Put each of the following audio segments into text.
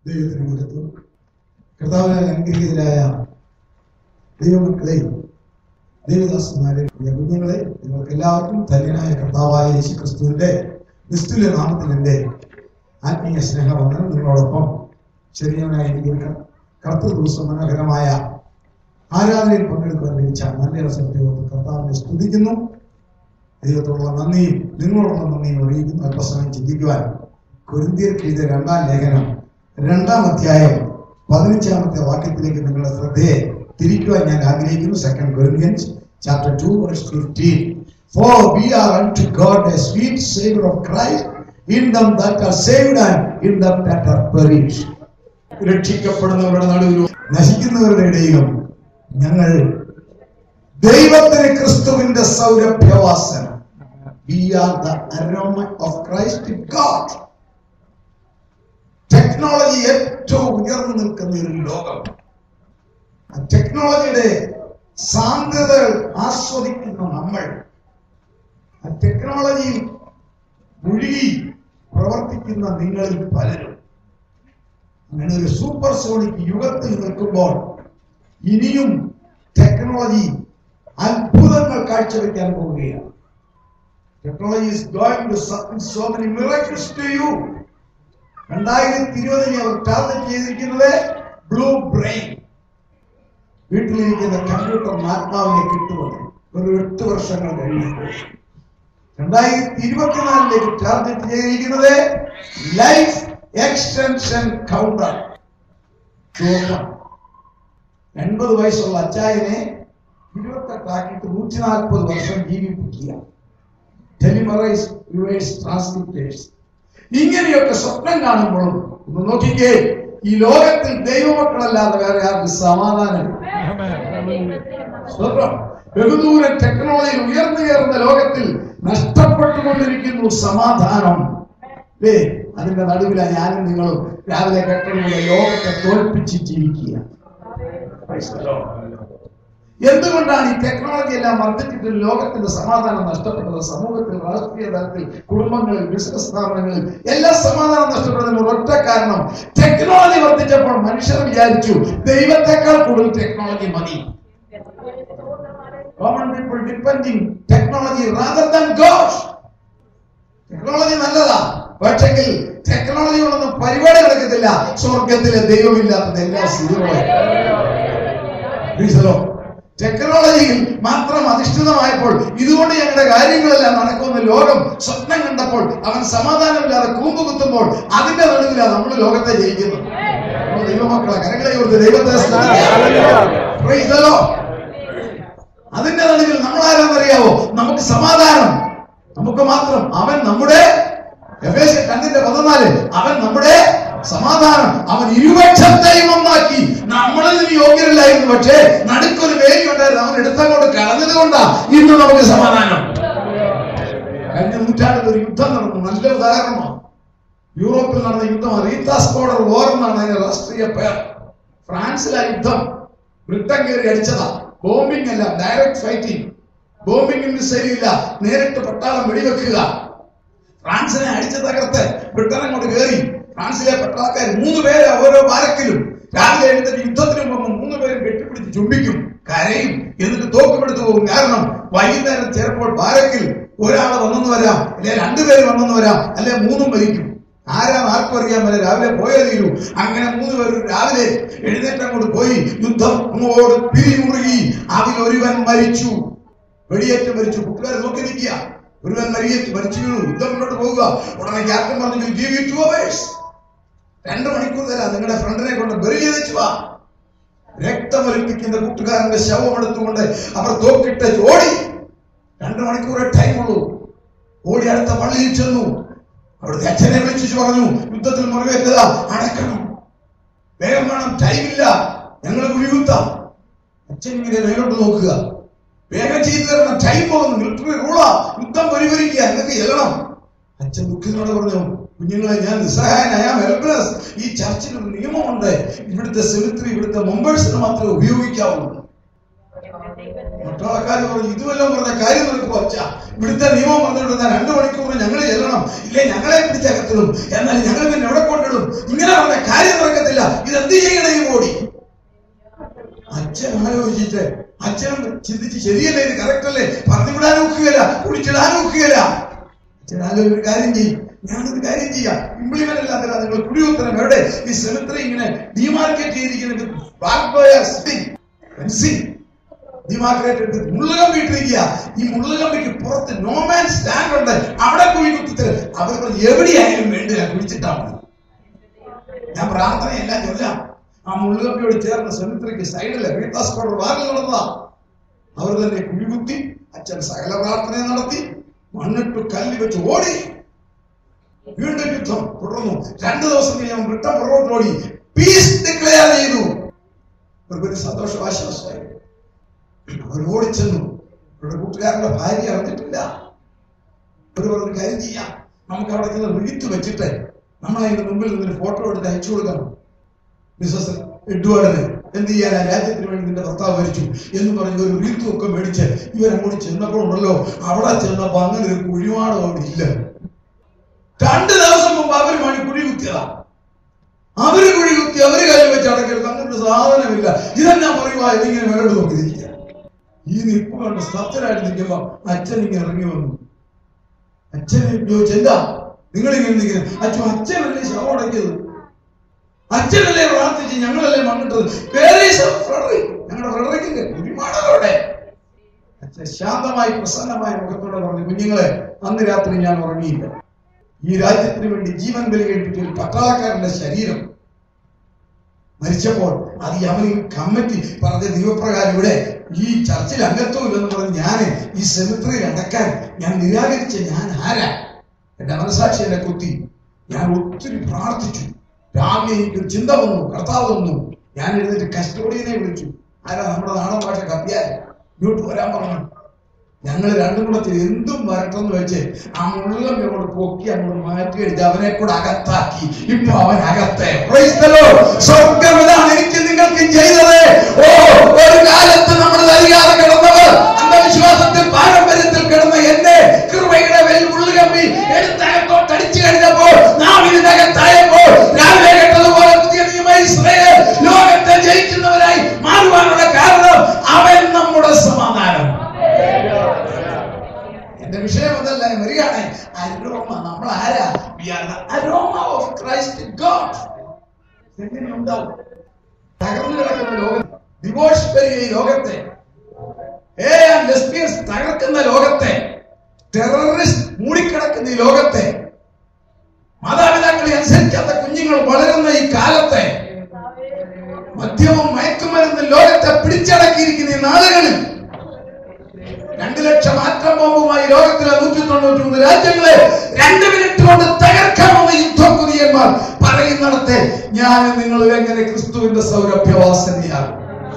ദൈവത്തിന് കൊടുത്തു. കർത്താവിനാൽ അനുഗ്രഹീതരായ ദൈവമക്കളെ, ദൈവദാസന്മാരെ, കുഞ്ഞുങ്ങളെ, നിങ്ങൾക്ക് എല്ലാവർക്കും ധന്യനായ കർത്താവായ യേശു ക്രിസ്തുവിന്റെ നിസ്തുല്യ നാമത്തിൽ എൻ്റെ ആത്മീയ സ്നേഹവന്ദനം. നിങ്ങളോടൊപ്പം ശരീരനായ എനിക്ക് കർത്തൃ ദിവസം മനോഹരമായ ആരാധനയിൽ പങ്കെടുക്കുവാൻ ലഭിച്ച നല്ല അവസരത്തെ കർത്താവിനെ സ്തുതിക്കുന്നു. ദൈവത്തോടുള്ള നന്ദിയും നിങ്ങളോടുള്ള നന്ദിയും അറിയിക്കുന്നു. അല്പസമയം ചിന്തിക്കുവാൻ കൊരിന്ത്യർക്ക് എഴുതിയ 2-ാം ലേഖനം 2-ാം അധ്യായം 15-ാമത്തെ വാക്യത്തിലേക്ക് നിങ്ങളുടെ ശ്രദ്ധയെ തിരിക്കുവാൻ ഞാൻ ആഗ്രഹിക്കുന്നു. 2 Corinthians chapter 2 verse 15. For we are unto God a sweet savor of Christ in them that are saved and in them that are perished. രക്ഷിക്കപ്പെടുന്നവരുടെ നടുവിലും നശിക്കുന്നവരുടെ ഇടയിലും ഞങ്ങൾ ദൈവത്തിന് ക്രിസ്തുവിന്റെ സൗരഭ്യവാസന. We are the aroma of Christ in God. Technology ഏറ്റവും ഉയർന്നു നിൽക്കുന്ന ഒരു ലോകം. ടെക്നോളജിയുടെ സാധ്യതകൾ ആസ്വദിക്കുന്ന നമ്മൾ ടെക്നോളജി മുഴുകി പ്രവർത്തിക്കുന്ന നിങ്ങളിൽ പലരും അങ്ങനെ ഒരു സൂപ്പർ സോണിക് യുഗത്തിൽ നിൽക്കുമ്പോൾ ഇനിയും ടെക്നോളജി അത്ഭുതങ്ങൾ കാഴ്ചവെക്കാൻ പോവുകയാണ്. Technology is going to submit so many miracles to you. 2020 അവർ ടാർഗറ്റ് ചെയ്തിരിക്കുന്നത് ബ്ലൂ ബ്രെയിൻ, വീട്ടിലിരിക്കുന്ന കമ്പ്യൂട്ടർ ആത്മാവിനെ കിട്ടുമെന്ന്. ഒരു 8 വർഷങ്ങൾ കഴിഞ്ഞപ്പോൾ 2024 ടാർഗറ്റ് ചെയ്തിരിക്കുന്നത് ലൈഫ് എക്സ്റ്റൻഷൻ കൗണ്ടർ. 80 വയസ്സുള്ള അച്ചായനെ 28 ആക്കിയിട്ട് 140 വർഷം ജീവിപ്പിക്കുക. ടെലിമറൈസ് റിവേഴ്സ് ട്രാൻസ്ക്രിപ്റ്റേഴ്സ്. ഇങ്ങനെയൊക്കെ സ്വപ്നം കാണുമ്പോഴും ഒന്ന് നോക്കിക്കേ, ഈ ലോകത്തിൽ ദൈവമക്കളല്ലാതെ വേറെ ആർക്ക് സമാധാനം? ബഹുദൂരം ടെക്നോളജിയിൽ ഉയർന്നു കയറുന്ന ലോകത്തിൽ നഷ്ടപ്പെട്ടുകൊണ്ടിരിക്കുന്നു സമാധാനം. അതിന്റെ നടുവിലാണ് ഞാനും നിങ്ങളും രാവിലെ കേട്ടതുപോലെ ലോകത്തെ തോൽപ്പിച്ച് ജീവിക്കുക. എന്തുകൊണ്ടാണ് ഈ ടെക്നോളജി എല്ലാം വർദ്ധിച്ചിട്ട് ലോകത്തിന്റെ സമാധാനം നഷ്ടപ്പെട്ടത്? സമൂഹത്തിൽ, രാഷ്ട്രീയ തലത്തിൽ, കുടുംബങ്ങളിൽ, ബിസിനസ് സ്ഥാപനങ്ങളിൽ എല്ലാം സമാധാനം നഷ്ടപ്പെടുന്നതിന് ഒരൊറ്റ കാരണം, ടെക്നോളജി വർദ്ധിച്ചപ്പോൾ മനുഷ്യർ വിചാരിച്ചു ദൈവത്തെക്കാൾ കൂടുതൽ ടെക്നോളജി മതി. Common people depending technology rather than God. Technology നല്ലതാ, പക്ഷെങ്കിൽ ടെക്നോളജി കൊണ്ടൊന്നും പരിപാടി നടക്കത്തില്ല. സ്വർഗത്തിലെ ദൈവമില്ലാത്തത് എല്ലാം സീറോ. ടെക്നോളജിയിൽ മാത്രം അധിഷ്ഠിതമായപ്പോൾ ഇതുകൊണ്ട് ഞങ്ങളുടെ കാര്യങ്ങളെല്ലാം നടക്കുമെന്ന് ലോകം സ്വപ്നം കണ്ടപ്പോൾ അവൻ സമാധാനമില്ലാതെ കൂമ്പ് കുത്തുമ്പോൾ അതിന്റെ നടുവിലാണ് നമ്മൾ ലോകത്തെ ജയിക്കുന്നത്. ദൈവമക്കളെ കരങ്ങളെ കൊടുത്ത് ദൈവത്തെ അതിന്റെ നടുവിൽ നമ്മൾ ആരാന്നറിയാവോ? നമുക്ക് സമാധാനം, നമുക്ക് മാത്രം. അവൻ നമ്മുടെ എഫേസ്യർ 2:14 അവൻ നമ്മുടെ സമാധാനം. അവൻ ഇരുപക്ഷത്തെയും ഒന്നാക്കി. നമ്മളിൽ യോഗ്യരല്ലായിരുന്നു, പക്ഷേ നടുക്കൊരു വേലി ഉണ്ടായിരുന്നു. അവൻ എടുത്തങ്ങോട്ട് കളഞ്ഞത് കൊണ്ടാ ഇന്ന് നമുക്ക് സമാധാനം. കഴിഞ്ഞ നൂറ്റാണ്ടിൽ ഒരു യുദ്ധം നടന്നു, നല്ല ഉദാഹരണമാണ്. യൂറോപ്പിൽ നടന്ന യുദ്ധം റീത്താസ് ബോർഡർ വാർ എന്നാണ് അതിന്റെ രാഷ്ട്രീയ പേർ. ഫ്രാൻസിലെ യുദ്ധം ബ്രിട്ടൻ കയറി അടിച്ചതാ. ബോംബിംഗ് അല്ല, ഡയറക്ട് ഫൈറ്റിംഗ്. ബോംബിംഗ് മിസൈലും ഇല്ല, നേരിട്ട് പട്ടാളം വെടിവെക്കുക. ഫ്രാൻസിനെ അടിച്ച് തകർത്ത് ബ്രിട്ടൻ അങ്ങോട്ട് കയറി. ഫ്രാൻസിലെ പട്ടാളക്കാർ 3 പേര് ഓരോ ബാരക്കിലും രാവിലെ എഴുന്നേറ്റ് യുദ്ധത്തിന് മുമ്പ് 3 പേരും കെട്ടിപ്പിടിച്ച് ചുംബിക്കും, കരയും, എന്നിട്ട് തോക്കുമെടുത്ത് പോകും. കാരണം വൈകുന്നേരം ചിലപ്പോൾ ബാരക്കിൽ ഒരാൾ വന്നെന്ന് വരാം, അല്ലെ 2 പേര് വന്നെന്ന് വരാം, അല്ലെ 3 മരിക്കും. ആരാന്ന് ആർക്കും അറിയാൻ പറ്റില്ല. രാവിലെ പോയേ തീരൂ. അങ്ങനെ 3 പേരും രാവിലെ എഴുന്നേറ്റ് അങ്ങോട്ട് പോയി. യുദ്ധം അങ്ങോട്ട് പിരിമുറുകി. അതിലൊരുവൻ മരിച്ചു, വെടിയേറ്റ് മരിച്ചു. കൂട്ടുകാരെ നോക്കി നിൽക്കുക. ഒരുവൻ മരിച്ചു വീണു. യുദ്ധം മുന്നോട്ട് പോവുക. ഉടനെ ക്യാപ്റ്റൻ പറഞ്ഞു, give you 2 hours, 2 മണിക്കൂർ തരാം, നിങ്ങളുടെ ഫ്രണ്ടിനെ കൊണ്ട് ബെറി ചെയ്തു വാ. രക്തമൊലിപ്പിക്കുന്ന കൂട്ടുകാരന്റെ ശവം എടുത്തുകൊണ്ട് അവർ തോക്കിട്ട് ഓടി. 2 മണിക്കൂറേ ടൈമുള്ളൂ. ഓടി അടുത്ത പള്ളിയിൽ ചെന്നു. അവിടുത്തെ അച്ഛനെ വിളിച്ചു പറഞ്ഞു, യുദ്ധത്തിൽ മുറിവേറ്റത അടക്കണം, വേഗം വേണം, ടൈമില്ല, ഞങ്ങൾ കുഴികുത്താം. അച്ഛൻ ഇങ്ങനെ മേലോട്ട് നോക്കുക. വേഗം ചെയ്തു തരണം, ടൈം പോകുന്നു, മിലിറ്ററി റൂളാ, യുദ്ധം പരിഹരിക്കുക, നിങ്ങൾക്ക് ചെല്ലണം. അച്ഛൻ ദുഃഖിനോട് പറഞ്ഞു, കുഞ്ഞുങ്ങളെ, ഞാൻ നിസ്സഹായനായ ഹെൽപ്ലെസ്. ഈ ചർച്ചിൽ ഒരു നിയമമുണ്ട്, ഇവിടുത്തെ സെമിത്രി ഇവിടുത്തെ മെമ്പേഴ്സിന് മാത്രമേ ഉപയോഗിക്കാവൂ. പട്ടാളക്കാർ പറഞ്ഞു, ഇതുവെല്ലാം പറഞ്ഞ കാര്യം നടക്കുമോ അച്ഛ? ഇവിടുത്തെ നിയമം പറഞ്ഞിട്ട് 2 മണിക്കൂർ ഞങ്ങൾ ചെല്ലണം, ഇല്ലേ ഞങ്ങളെ പിടിച്ചകത്തിടും. എന്നാൽ ഞങ്ങൾ പിന്നെ എവിടെ കൊണ്ടിടും? ഇങ്ങനെ പറഞ്ഞ കാര്യം നടക്കത്തില്ല, ഇതെന്ത് ചെയ്യണേ ഈ ബോഡി? അച്ഛൻ ആലോചിച്ചിട്ട് അച്ഛനും ചിന്തിച്ച് ശരിയല്ലേ, ഇത് കറക്റ്റ് അല്ലേ, പറഞ്ഞുവിടാൻ നോക്കുകയില്ല, കുടിച്ചിടാൻ നോക്കുകയില്ല. അച്ഛൻ ആലോചിച്ച് കാര്യം ചെയ്യും, ഞാനൊരു കാര്യം ചെയ്യാം, ഇംപ്ലിമെന്റ് അല്ലാതെ നിങ്ങൾ കുടിയുത്തരം എവിടെ? ഈ സെമിത്രി ഇങ്ങനെ ഡിമാർക്കേറ്റ് ചെയ്തിരിക്കുന്നത് മുള്ളുകമ്പി ഇട്ടിരിക്കുക. ഈ മുള്ളുകമ്പിക്ക് പുറത്ത് നോമാൻ സ്റ്റാൻഡ് ഉണ്ട്, അവിടെ കുഴി കുത്തിത്തരും. അവർ പറഞ്ഞ് എവിടെയായാലും വേണ്ടില്ല, കുഴിച്ചിട്ടാ മതി. ഞാൻ പ്രാർത്ഥനയെല്ലാം ചൊല്ലാം. ആ മുള്ളുകമ്പിയോട് ചേർന്ന സെമിത്രിക്ക് സൈഡില് വീട്ടാസ്കോട് വാറിൽ നടന്നതാ. അവർ തന്നെ കുഴികുത്തി, അച്ഛൻ സകല പ്രാർത്ഥന നടത്തി, മണ്ണിട്ട് കല്ല് വെച്ച് ഓടി. വീണ്ടും യുദ്ധം തുടർന്നു. 2 ദിവസം കഴിഞ്ഞ് ബ്രിട്ടൻ പുറകോട്ട് ഓടി, പീസ് ഡിക്ലെയർ ചെയ്തു. അവർക്കൊരു സന്തോഷം, ആശ്വാസമായി. അവർ ഓടിച്ചെന്നു. അവരുടെ കൂട്ടുകാരന്റെ ഭാര്യ അറിഞ്ഞിട്ടില്ല. അവർ പറഞ്ഞ കാര്യം ചെയ്യാം, നമുക്ക് അവിടെ ചെന്ന് വിളിച്ചു വെച്ചിട്ട് നമ്മളതിന്റെ മുമ്പിൽ നിന്നൊരു ഫോട്ടോ എടുത്ത് അയച്ചു കൊടുക്കണം. മിസ്സസ് എഡ്വേർഡിന് എന്ത് ചെയ്യാനാ, രാജ്യത്തിന് വേണ്ടി നിന്റെ ഭർത്താവ് മരിച്ചു എന്ന് പറഞ്ഞ് ഒരു റീത്തുമൊക്കെ മേടിച്ച് ഇവരങ്ങോട്ട് ചെന്നപ്പോഴുണ്ടല്ലോ, അവിടെ ചെന്നപ്പോ അങ്ങനെ ഒരു കുഴിമാടം അവിടെ ഇല്ല. 2 ദിവസം മുമ്പ് അവര് കുഴി കുത്തിയതാ. അവര് കുഴി കുത്തി, അവര് കയ്യിൽ വെച്ച് അടക്കരുത്, അങ്ങനെ ഒരു സാധനമില്ല. ഇതെന്നാ പറയുക, ഇതിങ്ങനെ മേലോട്ട് നോക്കിയിരിക്കുക. ഈ നിപ്പ് കണ്ട് സ്തബ്ധരായിട്ട് നിൽക്കുമ്പോ അച്ഛൻ ഇങ്ങനെ ഇറങ്ങി വന്നു. അച്ഛൻ ചോദിച്ചു, എന്താ നിങ്ങളിങ്ങനെ നിൽക്കുന്നത്? അച്ഛനല്ലേ ശവം അടക്കിയത്, അച്ഛനല്ലേ പ്രാർത്ഥിച്ച്, ഞങ്ങളല്ലേ മണ്ണിട്ടത്. ഞങ്ങളുടെ ഫ്രെഡറിക്കിന്റെ കുഴിമാടകളുടെ അച്ഛൻ ശാന്തമായി പ്രസന്നമായ മുഖത്തോടെ പറഞ്ഞു, കുഞ്ഞുങ്ങളെ, അന്ന് രാത്രി ഞാൻ ഉറങ്ങിയില്ല. ഈ രാജ്യത്തിന് വേണ്ടി ജീവൻ ബലി കഴിപ്പിച്ച ഒരു പട്ടാളക്കാരന്റെ ശരീരം മരിച്ചപ്പോൾ അത് അവന് കമ്മിറ്റി പറഞ്ഞ ദൈവപ്രകാരം ഇവിടെ ഈ ചർച്ചിൽ അംഗത്വമില്ലെന്ന് പറഞ്ഞ് ഞാൻ ഈ സെമിത്രിയിൽ അടക്കാൻ ഞാൻ നിരാകരിച്ച ഞാൻ ആരാ? എന്റെ മനസാക്ഷി എന്നെ കുത്തി. ഞാൻ ഒത്തിരി പ്രാർത്ഥിച്ചു. രാവിലെ എനിക്കൊരു ചിന്ത വന്നു, കർത്താവ് വന്നു. ഞാൻ എഴുന്നേറ്റ് കസ്റ്റോഡിയനെ വിളിച്ചു. ആരാ? നമ്മുടെ നാടൻ ഭാഷ കപ്പിയായി. ഇങ്ങോട്ട് വരാൻ പറഞ്ഞു. ഞങ്ങൾ രണ്ടും കൂടെ എന്തും വരട്ടെന്ന് വെച്ച് ആ മുള്ളുകമ്പി അങ്ങോട്ട് പൊക്കി അങ്ങോട്ട് മാറ്റി അടിച്ച് അവനെ കൂടെ അകത്താക്കി. ഇപ്പൊ അവൻ അകത്തെ. സ്വർഗം ഇതാണ് എനിക്ക് നിങ്ങൾക്ക് ചെയ്തത്. ഒരു കാലത്ത് നമ്മൾ അറിയാതെ കിടന്നവർ, അന്ധവിശ്വാസത്തിൽ പാരമ്പര്യത്തിൽ കിടന്ന എന്നെ കൃപയുടെ മുള്ളുകമ്പി എടുത്തകത്തോട്ട് അടിച്ചു കഴിഞ്ഞപ്പോൾ നാം ഇതിനകത്തായപ്പോൾ രാവിലെ കേട്ടതുപോലെ പുതിയ നിയമ ഇസ്രായേൽ ലോകത്തെ ജയിക്കുന്നവരായി മാറുവാനുള്ള കാരണം അവൻ നമ്മുടെ സമാധാനം. എന്റെ വിഷയം അതല്ല, വരികയാണ് അരോമ. നമ്മൾ ആരാ? Aroma of Christ God. എങ്ങനെ ഉണ്ടാവും? തകർന്നു കിടക്കുന്ന ലോകത്തെ, ഡിവോഴ്സ് വരിക ഈ ലോകത്തെ, ലെസ്ബിയൻസ് തകർക്കുന്ന ലോകത്തെ, ടെററിസ്റ്റ് മൂടിക്കിടക്കുന്ന ഈ ലോകത്തെ, മാതാപിതാക്കളെ അനുസരിക്കാത്ത കുഞ്ഞുങ്ങൾ വളരുന്ന ഈ കാലത്തെ, മദ്യവും മയക്കുമരുന്ന് ലോകത്തെ പിടിച്ചടക്കിയിരിക്കുന്ന ഈ നാളുകളിൽ 2 ലക്ഷം ആറ്റം ബോംബുമായി ലോകത്തിലെ 193 രാജ്യങ്ങളെ 2 മിനിറ്റ് കൊണ്ട് തകർക്കാമെന്ന് യുദ്ധക്കുതിയന്മാർ പറയുന്നിടത്തെ ഞാൻ നിങ്ങൾ എങ്ങനെ ക്രിസ്തുവിന്റെ സൗരഭ്യവാസനയാകും?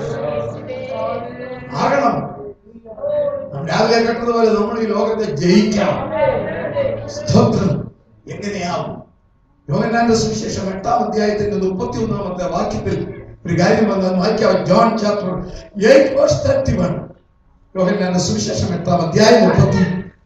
ആകണം. രാവിലെ കേട്ടതുപോലെ നമ്മൾ ഈ ലോകത്തെ ജയിക്കണം. സ്തോത്രം. എങ്ങനെയാവും? യോഹന്നാന്റെ സുവിശേഷം 8-ാം അധ്യായത്തിന്റെ 31-ാമത്തെ വാക്യത്തിൽ ഒരു കാര്യം വന്നാൽ വായിക്കാം. John chapter 8:31. യോഹന്നാന്റെ സുവിശേഷം 8-ാം അധ്യായം 30.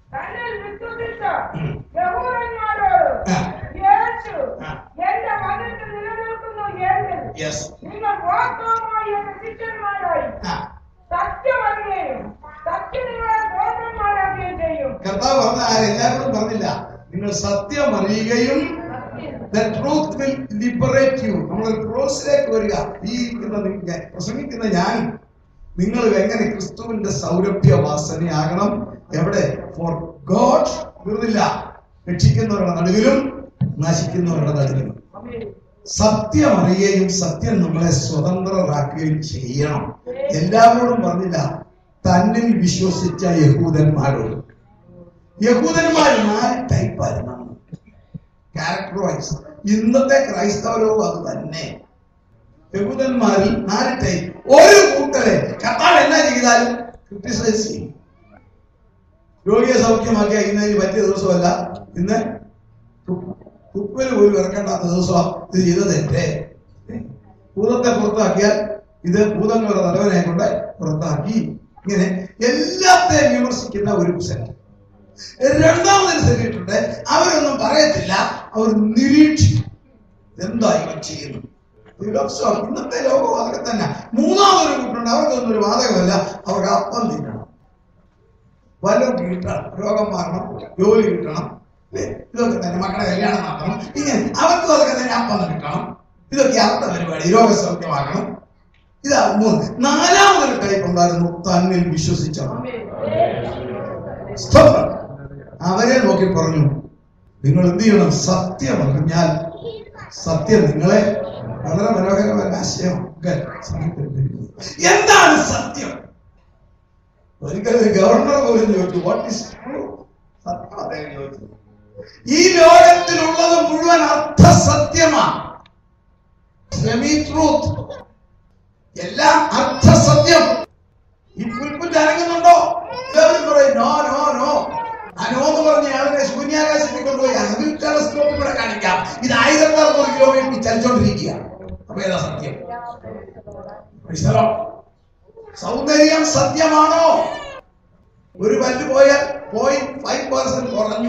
കർത്താവ് പറഞ്ഞ ആരെല്ലാവരോടും പറഞ്ഞില്ല, നിങ്ങൾ സത്യം അറിയുകയും the truth will liberate you. നമ്മൾ ക്രോസിലേക്ക് വരിക. ഈ പ്രസംഗിക്കുന്ന ഞാൻ നിങ്ങൾ എങ്ങനെ ക്രിസ്തുവിന്റെ സൗരഭ്യവാസനയാകണം? എവിടെ? ഫോർ ഗോഡ് വെറുതില്ല, രക്ഷിക്കുന്നവരുടെ നടുവിലും നശിക്കുന്നവരുടെ നടുവിലും. സത്യം അറിയുകയും സത്യം നമ്മളെ സ്വതന്ത്രരാക്കുകയും ചെയ്യണം. എല്ലാവരോടും പറഞ്ഞില്ല, തന്നിൽ വിശ്വസിച്ച യഹൂദന്മാരോട്. യഹൂദന്മാർ 4 ടൈപ്പായിരുന്നു ക്യാരക്ടർ വൈസ്. ഇന്നത്തെ ക്രൈസ്തവരവും അത് തന്നെ. യഹൂദന്മാരിൽ 4 ടൈപ്പ്. ഒരു കൂട്ടരെ കർത്താവ് എന്നാ ചെയ്താലും ക്രിട്ടിസൈസ് ചെയ്യും. രോഗിയെ സൗഖ്യമാക്കിയ ഇന്ന് പറ്റിയ ദിവസമല്ല, ഇന്ന് തുപ്പല് പോലും ഇറക്കേണ്ടാത്ത ദിവസമാണ്. ഇത് ചെയ്ത തെറ്റേ. ഭൂതത്തെ പുറത്താക്കിയാൽ ഇത് ഭൂതങ്ങളുടെ തലവനെ കൊണ്ട് പുറത്താക്കി. ഇങ്ങനെ എല്ലാത്തെയും വിമർശിക്കുന്ന ഒരു സെറ്റ്. രണ്ടാമതൊരു സെറ്റിട്ടുണ്ട്, അവരൊന്നും പറയത്തില്ല, അവർ നിരീക്ഷിക്കും. എന്താ ഇവൻ ചെയ്യുന്നു? ഇന്നത്തെ ലോകം അതൊക്കെ തന്നെ. മൂന്നാമതൊരു കൂട്ടുണ്ട്, അവർക്കൊന്നും ഒരു വാതകമല്ല, അവർക്ക് അപ്പം തിന്നണം, വല്ലതും കിട്ടണം, രോഗം മാറണം, ജോലി കിട്ടണം, ഇതൊക്കെ തന്നെ, മക്കളെ കല്യാണം നടത്തണം, ഇങ്ങനെ അവർക്കും അതൊക്കെ തന്നെ. അപ്പം കിട്ടണം, ഇതൊക്കെ അവരുടെ പരിപാടി, രോഗസൗഖ്യമാക്കണം. ഇതാ മൂന്ന്. നാലാമതൊരു ടൈപ്പ് ഉണ്ടായിരുന്നു, തന്നിൽ വിശ്വസിച്ചവർ. അവരെ നോക്കി പറഞ്ഞു, നിങ്ങൾ എന്ത് ചെയ്യണം? സത്യം അറിഞ്ഞാൽ സത്യം നിങ്ങളെ. വളരെ മനോഹരമായ ആശയം. എന്താണ് സത്യം? ഒരിക്കലും ഒരു ഗവർണർ പോലും ചോദിച്ചു, വാട്ട് ഈസ് ട്രൂ? സത്യം അദ്ദേഹം ചോദിച്ചു. ഈ ലോകത്തിലുള്ളത് മുഴുവൻ അർത്ഥസത്യമാണ്. സെമി ട്രൂത്ത്, എല്ലാം അർത്ഥസത്യം. ഈ പുൽപ്പുറ്റ് അനങ്ങുന്നുണ്ടോ? എല്ലാവരും പറയും നോ നോ നോ. അനോന്ന് പറഞ്ഞ ആളിനെ ശൂന്യാകാശത്തിൽ കൊണ്ടുപോയി ഹബിൾ ടെലസ്കോപ്പ് കൂടെ കാണിക്കാം. ഇത് 1400 കിലോമീറ്റർ ചലിച്ചോണ്ടിരിക്കുക. അപ്പൊ ഏതാ സത്യം? സൗന്ദര്യം സത്യമാണോ? ഒരു പല്ല് പോയാൽ 0.5% കുറഞ്ഞു.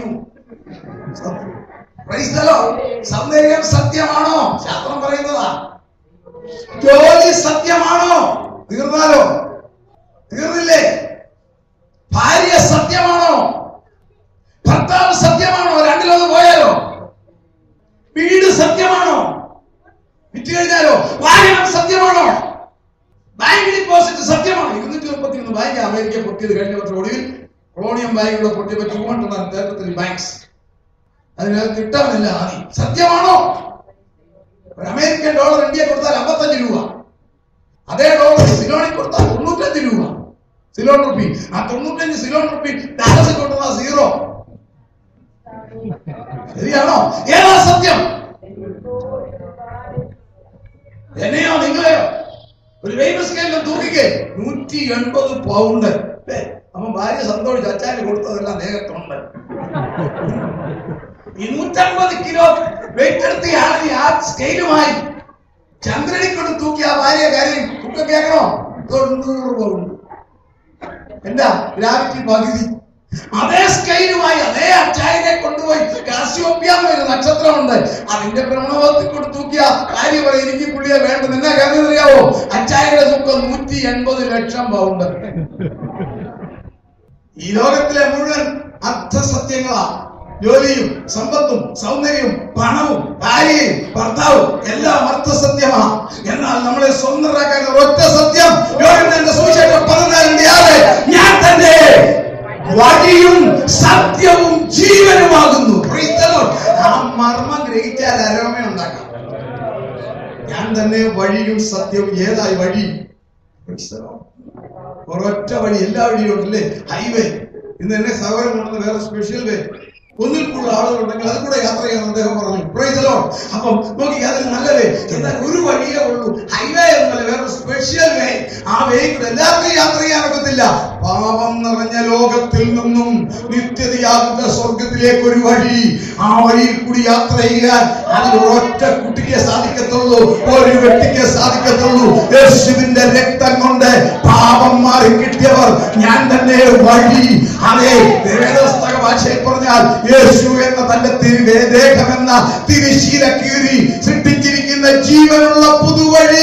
സൗന്ദര്യം സത്യമാണോ? ശാസ്ത്രം പറയുന്നതാ. ജോലി സത്യമാണോ? തീർന്നാലോ? തീർന്നില്ലേ? ഭാര്യ സത്യമാണോ? ഭർത്താവ് സത്യമാണോ? രണ്ടിലൊന്ന് പോയാലോ? വീട് സത്യമാണോ? വിറ്റ് കഴിഞ്ഞാലോ? വാഹനം സത്യമാണോ? ബാങ്ക് ഡിപ്പോസിറ്റ് സത്യമാണോ? 231 ബാങ്ക് അമേരിക്ക പൊട്ടിയത് കഴിഞ്ഞ വർഷം. ഒടുവിൽ കൊളോണിയം ബാങ്കുകളെ പൊട്ടിയപ്പോ 233 ബാങ്ക്സ്. അതിനകത്ത് കിട്ടാനില്ല ആദ്യം. സത്യമാണോ? ഒരു അമേരിക്കൻ ഡോളർ ഇന്ത്യ കൊടുത്താൽ 55 രൂപ. അതേ ഡോളർ സിലോണിൽ കൊടുത്താൽ 95 രൂപ. സിലോൺ റുപ്പി. ആ 95 സിലോൺ റുപ്പി ഡാലസിൽ കൊടുത്താൽ 0. ശരിയാണോ? ഏതാ സത്യം? എന്നെയോ നിങ്ങളെയോ ഒരു വെയിറ്റ് സ്കെയിലിൽ തൂക്കിക്കേ 180 പൗണ്ട്. അപ്പൊ ഭാര്യ സന്തോഷിച്ച് അച്ചാന് കൊടുത്തതെല്ലാം ദേഹത്തുണ്ട്. ഈ 150 കിലോ വെയിറ്റ് എടുത്ത് ആ സ്കെയിലുമായി ചന്ദ്രനെ കൊണ്ട് തൂക്കി ആ ഭാര്യ കാര്യം ഒക്കെ കേൾക്കണോ? 90 പൗണ്ട്. എന്താ ഗ്രാവിറ്റി പകുതി. അതേ സ്കെയിലുമായി അതേ അച്ചായനെ കൊണ്ടുപോയി കാസിയോപ്യ എന്നൊരു നക്ഷത്രമുണ്ട്, അതിന്റെ ഭ്രമണപഥത്തിൽ കൊണ്ട് തൂക്കിയ കാര്യം പറയും, എനിക്ക് പുള്ളിയെ വേണ്ടത്. എന്നാ കാര്യം അറിയാവോ? അച്ചായയുടെ തൂക്കം 180 ലക്ഷം പൗണ്ട്. ഈ ലോകത്തിലെ മുഴുവൻ അർത്ഥസത്യങ്ങളാ. ജോലിയും സമ്പത്തും സൗന്ദര്യവും പണവും ഭാര്യയും ഭർത്താവും എല്ലാം അർത്ഥസത്യമാണ്. എന്നാൽ നമ്മളെ സ്വന്തമാക്കാൻ ഒറ്റ സത്യം. യോഹന്നാന്റെ സുവിശേഷം 14:6 ഞാൻ തന്നെ വഴിയും സത്യവും ജീവനുമാകുന്നു. ആ മർമ്മം ഗ്രഹിച്ചാൽ അരോമയുണ്ടാക്കാം. ഞാൻ തന്നെ വഴിയും സത്യവും. ഏതായി വഴി? ഒരൊറ്റ വഴി. എല്ലാ വഴിയും ഉണ്ടല്ലേ? ഹൈവേ. ഇന്ന് എന്നെ സൗകര്യം കൊണ്ടുവന്ന് വേറെ സ്പെഷ്യൽ വേ, ഒന്നിൽ കൂടുതൽ ആളുകളുണ്ടെങ്കിൽ അത് കൂടെ യാത്ര ചെയ്യാൻ അദ്ദേഹം പറഞ്ഞു. Praise the Lord. അപ്പം നോക്കി, അതിൽ നല്ലതേ. എന്നാൽ ഒരു വഴിയേ ഉള്ളൂ, ഹൈവേ എന്നല്ല, വേറെ സ്പെഷ്യൽ വേ. ആ വേ കൂടെ എല്ലാവർക്കും യാത്ര ചെയ്യാൻ ഒക്കത്തില്ല. പാപം നിറഞ്ഞ ലോകത്തിൽ നിന്നും നിത്യതയാകുന്ന സ്വർഗത്തിലേക്ക് ഒരു വഴി. ആ വഴിയിൽ കൂടി യാത്ര ചെയ്യാൻ അതിൽ ഒരൊറ്റ കുട്ടിക്ക് സാധിക്കത്തുള്ളൂ, ഒരു വ്യക്തിക്ക് സാധിക്കത്തുള്ളൂ. യേശുവിന്റെ രക്തം കൊണ്ട് പാപം മാറി കിട്ടിയവർ ഞാൻ തന്നെ വഴി. അതെ, വേദപുസ്തക ഭാഷയിൽ പറഞ്ഞാൽ യേശു എന്ന തന്റെ ദേഹം എന്ന തിരശ്ശീല കീറി സൃഷ്ടിച്ചിരിക്കുന്ന ജീവനുള്ള പുതുവഴി.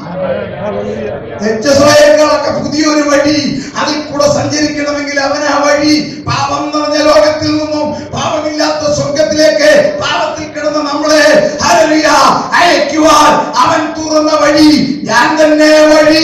തെറ്റസ്വയങ്ങളൊക്കെ പുതിയൊരു വഴി. അതിൽ കൂടെ സഞ്ചരിക്കണമെങ്കിൽ അവൻ ആ വഴി. പാപം നിറഞ്ഞ ലോകത്തിൽ നിന്നും പാപമില്ലാത്ത സ്വർഗത്തിലേക്ക് പാപത്തിൽ കിടന്ന നമ്മളെ ഹല്ലേലൂയ അയക്കുവാൻ അവൻ തുറന്ന വഴി. ഞാൻ തന്നെ വഴി.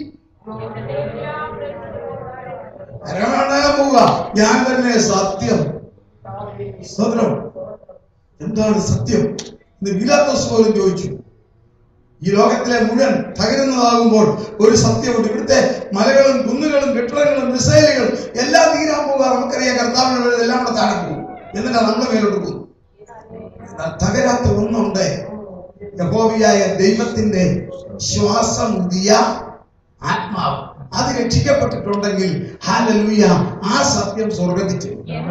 പോവുക. ഞാൻ തന്നെ സത്യം. സത്യം എന്താണ് സത്യം? പീലാത്തോസ് പോലും ചോദിച്ചു. ഈ ലോകത്തിലെ മുഴുവൻ തകരുന്നതാകുമ്പോൾ ഒരു സത്യമുണ്ട്. ഇവിടുത്തെ മലകളും കുന്നുകളും കെട്ടിടങ്ങളും മിസൈലുകളും എല്ലാം തീരാൻ പോകുക. നമുക്കറിയാം, കർത്താവിന് എല്ലാം കൂടെ താഴെ പോകും. എന്നിട്ട് നമ്മുടെ മേലോട്ട് പോകും. തകരാത്ത ഒന്നുണ്ട്. യഹോവയായ ദൈവത്തിന്റെ ശ്വാസം ഊതിയ ആത്മാവ് അത് രക്ഷിക്കപ്പെട്ടിട്ടുണ്ടെങ്കിൽ ഹല്ലേലൂയ, ആ സത്യം സ്വർഗ്ഗത്തിൽ.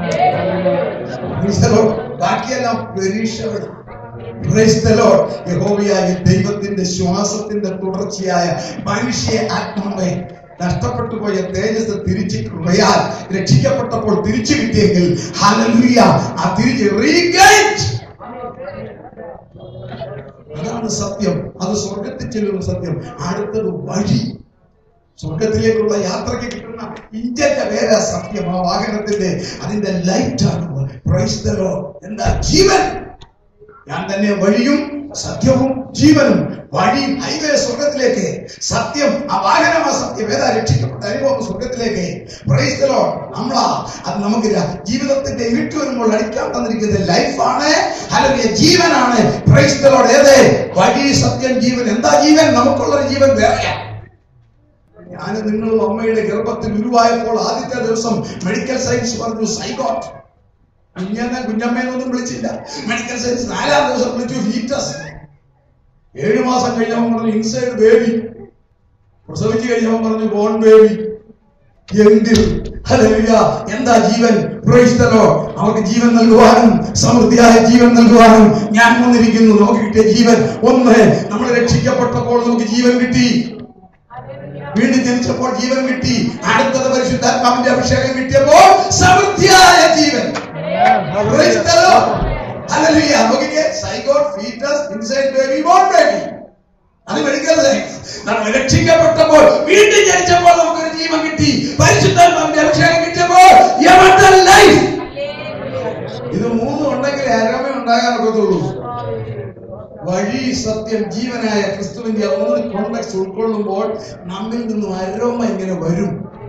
ബാക്കിയെല്ലാം പെരീഷബിൾ. Price the Lord. യഹോവയായ ദൈവത്തിന്റെ ശ്വാസത്തിന്റെ തുടർച്ചയായ മനുഷ്യ ആത്മാവെ നഷ്ടപ്പെട്ടു പോയ തേജസ് തിരിച്ചു കൃപയാൽ രക്ഷിക്കപ്പെട്ടപ്പോൾ തിരിച്ചു കിട്ടിയെങ്കിൽ ഹല്ലേലൂയ, ആ തിരിച്ച് റീഗെയിൻ അതാണ് സത്യം. അത് സ്വർഗത്തിൽ ചെല്ലുന്ന സത്യം. അടുത്തത് വഴി. സ്വർഗത്തിലേക്കുള്ള യാത്രയ്ക്ക് കിട്ടുന്ന ഇഞ്ചന്റെ പേരാ സത്യം. ആ വാഹനത്തിന്റെ അതിന്റെ ലൈറ്റാണ്. Praise the Lord. എന്താ? ജീവൻ. ഞാൻ തന്നെ വഴിയും സത്യവും ജീവനും. വഴി ഹൈവേ സ്വർഗത്തിലേക്ക്, സത്യം ആ വാഹനം, ആ സത്യം ഏതാ? രക്ഷിക്കപ്പെട്ട അനുഭവം സ്വർഗത്തിലേക്ക്. Praise the Lord. നമ്മളാ അത് നമുക്ക് ജീവിതത്തിന്റെ ഇരുട്ട് വരുമ്പോൾ അടിക്കാൻ തന്നിരിക്കുന്നത് ലൈഫാണ്. ഹല്ലേലൂയ, ജീവനാണ്. Praise the Lord. ഏത്? വഴി, സത്യം, ജീവൻ. എന്താ ജീവൻ? നമുക്കുള്ളൊരു ജീവൻ വേറെയാ. ഞാൻ നിങ്ങളും അമ്മയുടെ ഗർഭത്തിൽ ഉരുവായപ്പോൾ ആദ്യത്തെ ദിവസം മെഡിക്കൽ സയൻസ് പറഞ്ഞു സൈഗോട്ട്. കുഞ്ഞമ്മയെന്നൊന്നും വിളിച്ചില്ല. മെഡിക്കൽ സയൻസ് 4-ാം ദിവസം വിളിച്ചു ഫീറ്റസ്. 7 മാസം കഴിഞ്ഞവൻ പറഞ്ഞു ഇൻസൈഡ് ബേബി. പ്രസവിച്ചു കഴിഞ്ഞവൻ പറഞ്ഞു ബോൺ ബേബി. എന്തിൽ? ഹല്ലേലൂയ. എന്താ ജീവൻ? Praise the Lord. അവർക്ക് ജീവൻ നൽകുവാനും സമൃദ്ധിയായ ജീവൻ നൽകുവാനും ഞാൻ വന്നിരിക്കുന്നു. നമുക്ക് കിട്ടിയ ജീവൻ ഒന്ന്. നമ്മൾ രക്ഷിക്കപ്പെട്ടപ്പോൾ നമുക്ക് ജീവൻ കിട്ടി. വീണ്ടും ജനിച്ചപ്പോൾ ജീവൻ കിട്ടി. അടുത്തത് പരിശുദ്ധാത്മാവിന്റെ അഭിഷേകം കിട്ടിയപ്പോൾ സമൃദ്ധിയായ ജീവൻ. Praise the Lord. ഹല്ലേലൂയ. നോക്കിക്കേ, zygote, foetus, inside baby, born baby. അത് മെഡിക്കൽ സയൻസ്. നമ്മൾ രക്ഷിക്കപ്പെട്ടപ്പോൾ വീണ്ടും ജനിച്ചപ്പോൾ നമുക്കൊരു ജീവൻ കിട്ടി. പരിശുദ്ധാത്മാവിന്റെ അഭിഷേകം കിട്ടിയപ്പോൾ എവർഡൻ ലൈഫ്. ഇത് മൂന്നും ഉണ്ടെങ്കിൽ അരോമ ഉണ്ടാകാനൊക്കത്തുള്ളൂ. വഴി, സത്യം, ജീവനായ ക്രിസ്തുവിന്റെ മൂന്ന് കോണ്ടെക്സ്റ്റ് ഉൾക്കൊള്ളുമ്പോൾ നമ്മിൽ നിന്നും അരോമ ഇങ്ങനെ വരും.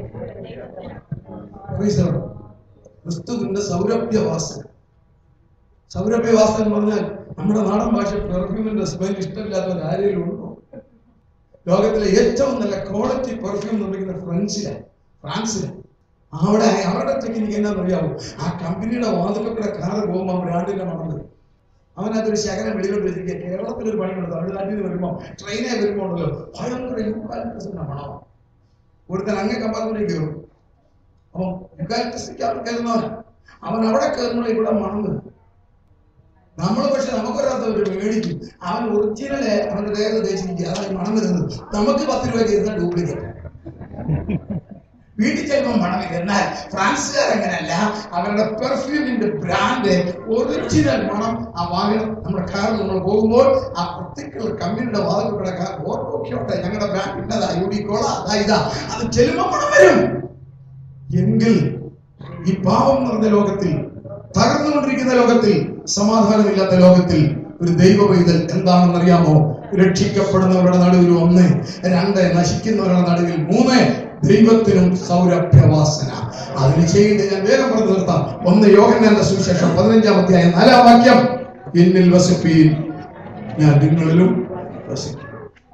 ക്രിസ്തുവിന്റെ സൗരഭ്യവാസന. സൗരഭ്യവാസന എന്ന് പറഞ്ഞാൽ നമ്മുടെ നാടൻ ഭാഷ പെർഫ്യൂമിന്റെ സ്മെൽ ഇഷ്ടമില്ലാത്ത ആരെങ്കിലും ഉണ്ടോ? ലോകത്തിലെ ഏറ്റവും നല്ല ക്വാളിറ്റി പെർഫ്യൂം നിർമ്മിക്കുന്ന ഫ്രാൻസിലാണ്. അവരുടെ ടെക്നിക്ക് എന്താണെന്ന് അറിയാമോ? ആ കമ്പനിയുടെ വാതിലൊക്കെ കാറ് പോകുമ്പോൾ ബ്രാൻഡിന്റെ മണം വരും. അവനകത്തൊരു ശകലം വെളിയിലോട്ട് വെച്ചിരിക്കുക. കേരളത്തിലൊരു പണിയുണ്ട്. തമിഴ്നാട്ടിൽ നിന്ന് വരുമ്പോൾ ട്രെയിനെ വരുമ്പോൾ ഉണ്ടല്ലോ ഭയങ്കര യുക്കാലിറ്റസിന്റെ മണമാണ്. ഒരുത്തൻ അങ്ങേ കമ്പാർട്ട്മെന്റിൽ കയറും. അപ്പം യുക്കാലിറ്റസിക്ക് അവർ കയറുന്നവൻ അവൻ അവിടെ കയറുമ്പോൾ ഇവിടെ മണം വരും. നമ്മൾ പക്ഷെ നമുക്കൊരാത്ത ഒരു മേടിക്കും. അവൻ ഒറിജിനല് അവന്റെ വേറെ ദേശിക്കുക. അതാണ് മണം വരുന്നത്. നമുക്ക് 10 രൂപ കയറുന്ന ഡ്യൂപ്ലിക്കേറ്റ്. വീട്ടിൽ ചെല്ലുമ്പോൾ മണമില്ല. എന്നാൽ ഫ്രാൻസുകാർ അങ്ങനെയല്ല. അവരുടെ പെർഫ്യൂമിന്റെ ബ്രാൻഡ് ഒറിജിനൽ മണം. ആ വാഹനം നമ്മുടെ കാറിൽ നമ്മൾ പോകുമ്പോൾ ആ പർട്ടിക്കുലർ കമ്പനിയുടെ വാതിൽ കിടക്കാൻ ഓർക്കോട്ടെ ഞങ്ങളുടെ ബ്രാൻഡ് ഇന്നതാ, യൂണിക്കോള, അതാ ഇതാ. അത് ചെല്ലുമ്പോൾ മണം വരും. എങ്കിൽ ഈ പാവം നിറഞ്ഞ ലോകത്തിൽ, തകർന്നുകൊണ്ടിരിക്കുന്ന ലോകത്തിൽ, സമാധാനമില്ലാത്ത ലോകത്തിൽ ഒരു ദൈവ പൈതൽ എന്താണെന്ന് അറിയാമോ? രക്ഷിക്കപ്പെടുന്നവരുടെ നടുവിൽ 1, 2 നശിക്കുന്നവരുടെ നടുവിൽ 3 ദൈവത്തിനും സൗരഭ്യവാസന. അതിന് ചെയ്യേണ്ടത് ഞാൻ വേഗം പറഞ്ഞു നിർത്താം. 1 യോഹന്നാന്റെ സുവിശേഷം 15-ാം അധ്യായം 4-ാം വാക്യം. എന്നിൽ വസിപ്പീൻ, ഞാൻ നിങ്ങളിലും വസിക്കും.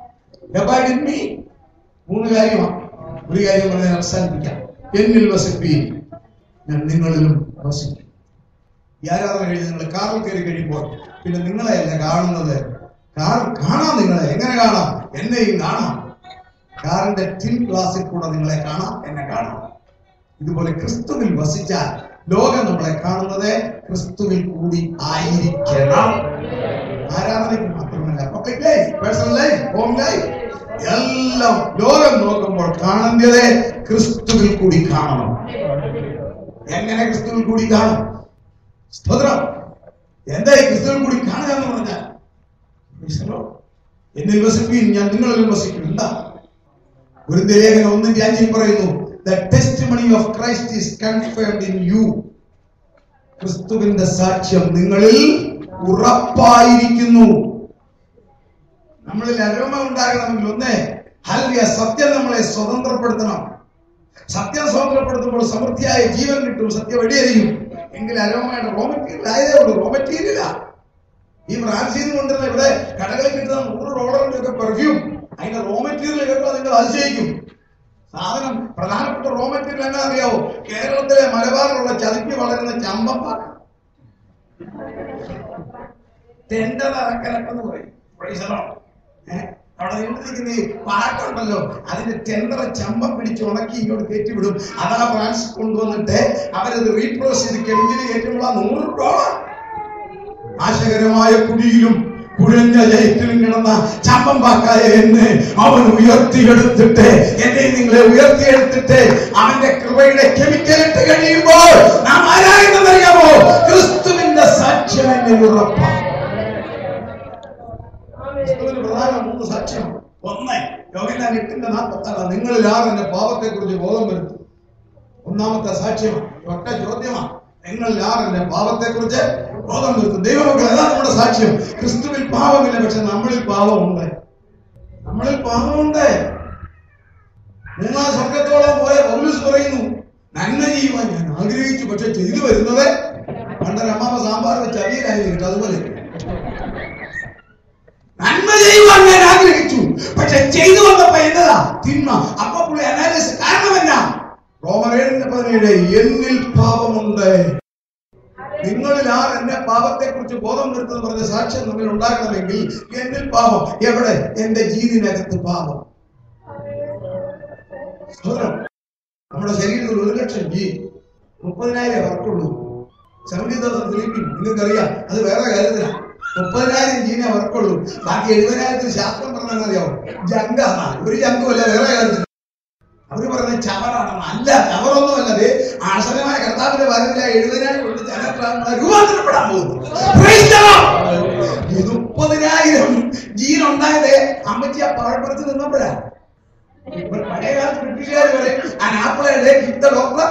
3 കാര്യമാണ്. ഒരു കാര്യം പറഞ്ഞാൽ അവസാനിപ്പിക്കാം. എന്നിൽ വസിപ്പീൻ, ഞാൻ നിങ്ങളിലും വസിക്കും. ഈ ആരാധന കഴിഞ്ഞ് നിങ്ങൾ കാറിൽ കയറി കഴിയുമ്പോൾ പിന്നെ നിങ്ങളെയല്ല കാണുന്നത്. കാണാം. നിങ്ങളെ എങ്ങനെ കാണാം? എന്നെയും കാണാം. കാറിന്റെ ടിൻ ഗ്ലാസിൽ കൂടെ നിങ്ങളെ കാണാം, എന്നെ കാണാം. ഇതുപോലെ ക്രിസ്തുവിൽ വസിച്ചാൽ ലോകം നമ്മളെ കാണുന്നത് ക്രിസ്തുവിൽ കൂടി ആയിരിക്കണം. ആരാധനയ്ക്ക് മാത്രമല്ല, public life, personal life, home life, എല്ലാം ലോകം നോക്കുമ്പോൾ കാണേണ്ടത് ക്രിസ്തുവിൽ കൂടി കാണണം. എങ്ങനെ ക്രിസ്തുവിൽ കൂടി കാണും? സ്തോത്രം. എന്താ ഈ ക്രിസ്തുവിൽ കൂടി കാണുക എന്ന് പറഞ്ഞാൽ? എന്നിൽ വസിപ്പീൻ, ഞാൻ നിങ്ങളിലും വസിക്കും. എന്താ? കൊരിന്ത്യർ ലേഖനം 1:5 പറയുന്നു, the testimony of Christ is confirmed in you. ക്രിസ്തുവിന്റെ സാക്ഷ്യം നിങ്ങളിൽ ഉറപ്പായിരിക്കുന്നു. നമ്മളിൽ അരോമ ഉണ്ടാകണമെങ്കിൽ 1, ഹല്ലേലൂയ, സത്യം നമ്മളെ സ്വതന്ത്രപ്പെടുത്തണം. സത്യം സ്വതന്ത്രപ്പെടുത്തുമ്പോൾ സമൃദ്ധിയായ ജീവൻ കിട്ടും. സത്യം വെടിയറിയും. എങ്കിൽ അരോമയുടെ റോ മെറ്റീരിയൽ ആയതേ ഉള്ളൂ. റോ മെറ്റീരിയലാ ഈ ഫ്രാൻസിൽ നിന്ന് കൊണ്ടുവരുന്ന ഇവിടെ കടകളിൽ കിട്ടുന്ന $100 ഒക്കെ പെർഫ്യൂം. അതിന്റെ റോ മെറ്റീരിയൽ കേട്ടോ നിങ്ങൾ അതിശയിക്കും. സാധനം പ്രധാനപ്പെട്ട റോ മെറ്റീരിയൽ എന്നാ അറിയാവോ? കേരളത്തിലെ മലബാറിലുള്ള ചതുക്കി വളരുന്ന ചമ്പപ്പാ. ടെൻഡറക്കലക്കെന്ന് പറയും. അവിടെ നിൽക്കുന്ന ഈ പാട്ടുണ്ടല്ലോ, അതിന്റെ ടെൻഡർ ചമ്പം പിടിച്ച് ഉണക്കി ഇങ്ങോട്ട് കയറ്റിവിടും. അതാ ഫ്രാൻസ് കൊണ്ടുവന്നിട്ട് അവരത് റീപ്രോസ് ചെയ്ത് കെമിക്കലി കയറ്റുമ്പോൾ $100. നാശകരമായ കുഴിയിലും കുഴഞ്ഞ ജയത്തിലും കിടന്ന ചമ്പം പാക്കായ എന്നെ അവൻ ഉയർത്തിയെടുത്തിട്ട്, എന്നെ നിങ്ങളെ ഉയർത്തിയെടുത്തിട്ട് അവന്റെ കൃപയുടെ കെമിക്കലിട്ട് കഴിയുമ്പോൾ നാം ആരായെന്നറിയാമോ? ക്രിസ്തുവിന്റെ സാക്ഷ്യം എന്നിൽ ഉറപ്പാണ്. 3 സാക്ഷ്യമാണ്. 1 യോഹന്നാൻ 8:46 നിങ്ങളിൽ ആർ എന്റെ പാപത്തെ കുറിച്ച് ബോധം വരുത്തും. 1-ാമത്തെ സാക്ഷ്യമാണ്. ഒറ്റ ചോദ്യമാണ്, നിങ്ങളിൽ ആർ എന്റെ പാപത്തെ കുറിച്ച് ബോധം വരുത്തും. ദൈവമക്കൾ, അതാണ് നമ്മുടെ സാക്ഷ്യം. ക്രിസ്തുവിൽ പാപമില്ല, പക്ഷെ നമ്മളിൽ പാപമുണ്ട്. നമ്മളിൽ പാപമുണ്ട്. 3-ാം സ്വർഗത്തോളം പോയ പൗലോസ് പറയുന്നു, നന്മ ചെയ്യുവാൻ ഞാൻ ആഗ്രഹിച്ചു, പക്ഷെ ചെയ്തു വരുന്നത് പണ്ടൊരു അമ്മാമ സാമ്പാർ വെച്ച് അവിയലായിരുന്നു. അതുപോലെ നന്മ ചെയ്യുവാൻ ഞാൻ ആഗ്രഹിച്ചു, പക്ഷെ ചെയ്തു വന്നപ്പോ എന്നതാ? തിന്മ. അപ്പൊ പുള്ളി അനാലിസിസ് കാരണം എന്നാ? റോമർ 7:17 എന്നിൽ പാപമുണ്ട്. നിങ്ങളിൽ ആർ എന്റെ പാപത്തെ കുറിച്ച് ബോധം വരുത്തുന്ന പറഞ്ഞ സാക്ഷ്യം നമ്മൾ ഉണ്ടാകണമെങ്കിൽ എന്നിൽ പാപം. എവിടെ? എന്റെ ജീവനകത്ത് പാപം. നമ്മുടെ ശരീരത്തിൽ 1,00,000 ജീൻ, 30,000 വർക്കുള്ളൂ. 70,000 സ്ലീപ്പിംഗ്. നിങ്ങൾക്കറിയാം, അത് വേറെ കാര്യത്തിലാണ്. 30,000 ജീനെ വർക്കുള്ളൂ. ബാക്കി 70,000 ശാസ്ത്രം പറഞ്ഞറിയാവോ? ജങ്കാണ്. ഒരു ജങ്കുമല്ല, വേറെ കാര്യത്തിൽ. അവര് പറഞ്ഞ ചവറാണെന്ന്. അല്ല, ചവറൊന്നും അല്ലത്. ആസനമായ കർത്താവിന്റെ ഭാരത്തിലെ 70,000 കൊണ്ട് ജനപ്രാണങ്ങളെ രൂപാന്തരപ്പെടാൻ പോകുന്നു. 30,000 ജീൻ ഉണ്ടായത് അമ്മച്ചി ആ പാഴ്പുറത്ത് നിന്നപ്പോഴാണ്. പഴയ കാലത്ത് ബ്രിട്ടീഷുകാർ പറയും ആപ്പിളെ കിത്ത ഡോക്ടർ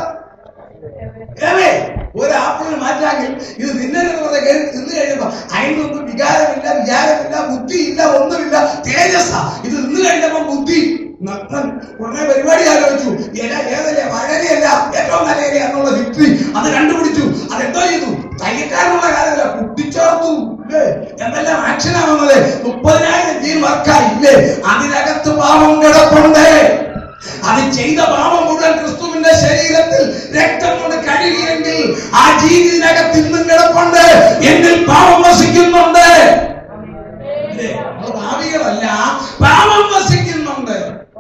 ഒരു ആപ്പിളിന് മാറ്റാമെങ്കിൽ ഇത് തിന്നരുതെന്ന് പറഞ്ഞ കയറി തിന്നു കഴിഞ്ഞപ്പോ അതിനൊന്നും വികാരമില്ല, വിചാരമില്ല, ബുദ്ധിയില്ല, ഒന്നുമില്ല, തേജസ്സ. ഇത് തിന്നു കഴിഞ്ഞപ്പോ ബുദ്ധി ഉടനെ പരിപാടി ആലോചിച്ചു. ഏതല്ലേ വഴലിയല്ല ഏറ്റവും നല്ല ഇല എന്നുള്ള ഹിസ്റ്ററി അത് കണ്ടുപിടിച്ചു. അതെന്തോ ചെയ്തു? തയ്യക്കാരനുള്ള കാര്യമല്ല, കുട്ടിച്ചേർത്തു. എന്തെല്ലാം ആക്ഷനാവുന്നത്? 30,000 ജീൻ വർക്കായില്ലേ? അതിനകത്ത് പാപം കിടപ്പുണ്ട്. അത് ചെയ്ത പാപം മുഴുവൻ ക്രിസ്തുവിന്റെ ശരീരത്തിൽ രക്തം കൊണ്ട് കഴുകിയെങ്കിൽ ആ ജീവനകത്ത് ഇന്നും കിടപ്പുണ്ട്. എന്നിൽ പാപം വസിക്കുന്നുണ്ട്. ഭാവികളല്ല, പാപം വസിക്കുന്നുണ്ട്.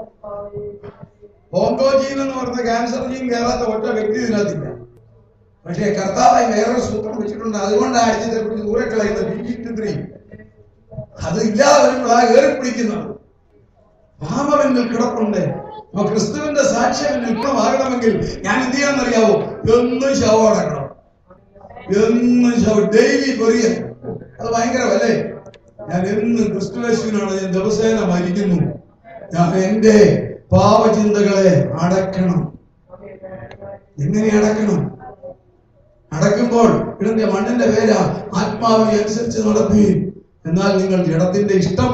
ഹോങ്കോ ജീൻ എന്ന് പറഞ്ഞ ക്യാൻസർ ജീൻ കയറാത്ത ഒറ്റ വ്യക്തി ഇതിനകത്തില്ല. പക്ഷേ കർത്താവായി വേറൊരു സൂത്രം വെച്ചിട്ടുണ്ട്. അതുകൊണ്ടാണ് അടിച്ചതിനെ കുറിച്ച് ദൂരെ കളയുന്നത്. B53 അത് ഇല്ലാതെ വരുമ്പോഴാണ് കയറിപ്പിടിക്കുന്നത്. പാപം എന്നിൽ കിടപ്പുണ്ട്. അപ്പൊ ക്രിസ്തുവിന്റെ സാക്ഷ്യം എന്നിൽ ഗുണമാകണമെങ്കിൽ ഞാൻ എന്ത് ചെയ്യാന്നറിയാവോ? എന്നും ശവം അടക്കണം. എന്നും ശവം, ഡെയിലി കൊറിയ. അത് ഭയങ്കരമല്ലേ? ഞാൻ എന്നും ക്രിസ്തുവേശുവിനാണ് ഞാൻ ദിവസേന മരിക്കുന്നു. ഞാൻ എന്റെ പാപചിന്തകളെ അടക്കണം. എങ്ങനെ അടക്കണം? അടക്കുമ്പോൾ ഇതിന്റെ മണ്ണിന്റെ പേരാ ആത്മാവിനെ അനുസരിച്ച് നടപ്പീൻ. എന്നാൽ നിങ്ങൾ ജഡത്തിന്റെ ഇഷ്ടം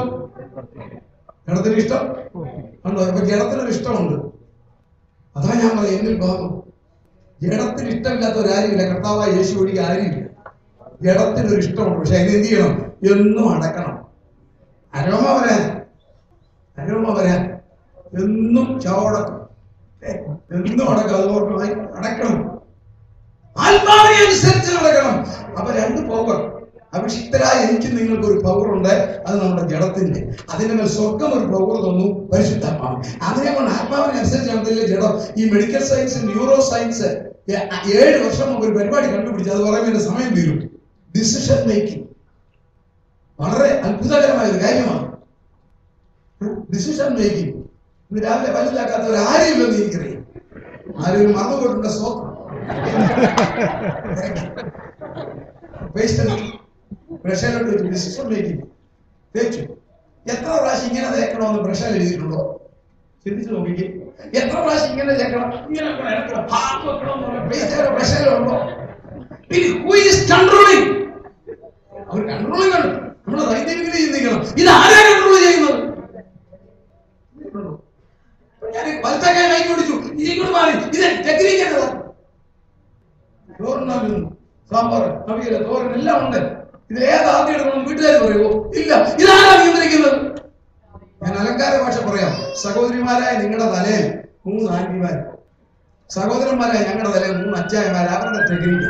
കണ്ടോ? ഇപ്പൊ ജഡത്തിനൊരു ഇഷ്ടമുണ്ട്. അതാ ഞാൻ പറയാം, എന്നിൽ പാപം. ജഡത്തിന് ഇഷ്ടമില്ലാത്തവരാരുമില്ല. കർത്താവായ യേശു ഒഴികെ ആരുമില്ല. ജഡത്തിനൊരു ഇഷ്ടമുണ്ട്. പക്ഷെ അതിന് എന്ത് ചെയ്യണം? എന്നും അടക്കണം. അരോമ വരാൻ എന്നും ചവടക്കും, എന്നും അടക്കം. അതുപോലെ അടക്കണം. ആത്മാവിനെ അനുസരിച്ച് നടക്കണം. അപ്പൊ 2 പവർ. അഭിഷിക്തരായ എനിക്ക് നിങ്ങൾക്ക് ഒരു പവർ ഉണ്ട്. അത് നമ്മുടെ ജഡത്തിന്റെ. അതിന് മേൽ സ്വർഗം ഒരു പവർ തന്നു, പരിശുദ്ധാത്മാവ്. അതിനെ കൊണ്ട് ആത്മാവിനെ അനുസരിച്ച് നടത്തില്ല ജഡം. ഈ മെഡിക്കൽ സയൻസ്, ന്യൂറോ സയൻസ് 7 വർഷം മുമ്പ് ഒരു പരിപാടി കണ്ടുപിടിച്ചു. അത് പറയുമ്പോൾ എന്റെ സമയം തീരും. ഡിസിഷൻ മേക്കിംഗ് വളരെ അത്ഭുതകരമായ ഒരു കാര്യമാണ്. Decision making. ഇന്ന് രാവിലെ വലുതാക്കാത്തവർ ആരെയില്ലെന്ന് എനിക്കറിയാം. ആരും മറന്നുപോയിട്ടുണ്ട്. സ്വന്തം ബ്രഷയിലോട്ട് വെച്ചു ഡിസിഷൻ മേക്കിംഗ് തേച്ചു. എത്ര പ്രാവശ്യം ഇങ്ങനെ തേക്കണമെന്ന് ബ്രഷയിൽ എഴുതിയിട്ടുണ്ടോ? ചിന്തിച്ചു നോക്കിക്കേ. എത്ര പ്രാവശ്യം ഇങ്ങനെ തേക്കണം, ഇങ്ങനെ ബ്രഷയിലുണ്ടോ? പിന്നെ ഹൂ ഈസ് കൺട്രോളിംഗ്? അവർ കൺട്രോളിംഗ് ആണ്. നമ്മൾ സൈന്റിഫിക്കലി ചിന്തിക്കണം. ഇത് ആരാ കൺട്രോൾ ചെയ്യുന്നത്? ഞാൻ വലത്തേക്കായ കൈ പിടിച്ചു, ഇതിങ്ങോട്ട് മാറി. ഇത് ടെക്നിക്കേണ്ടതാ. ചോറിനാകുന്നു, സാമ്പാർ, അവിയല്, തോരൻ എല്ലാം ഉണ്ട്. ഇത് ഏതാദ്യം എടുക്കണം വീട്ടുകാർ പറയുമോ? ഇല്ല. ഇതാരാ നിയന്ത്രിക്കുന്നത്? ഞാൻ അലങ്കാര ഭാഷ പറയാം. സഹോദരിമാരായ നിങ്ങളുടെ തലയിൽ 3 ആന്റിമാർ, സഹോദരന്മാരായ ഞങ്ങളുടെ തലയിൽ 3 അച്ചായമാർ. അവരുടെ ടെക്നിക്ക്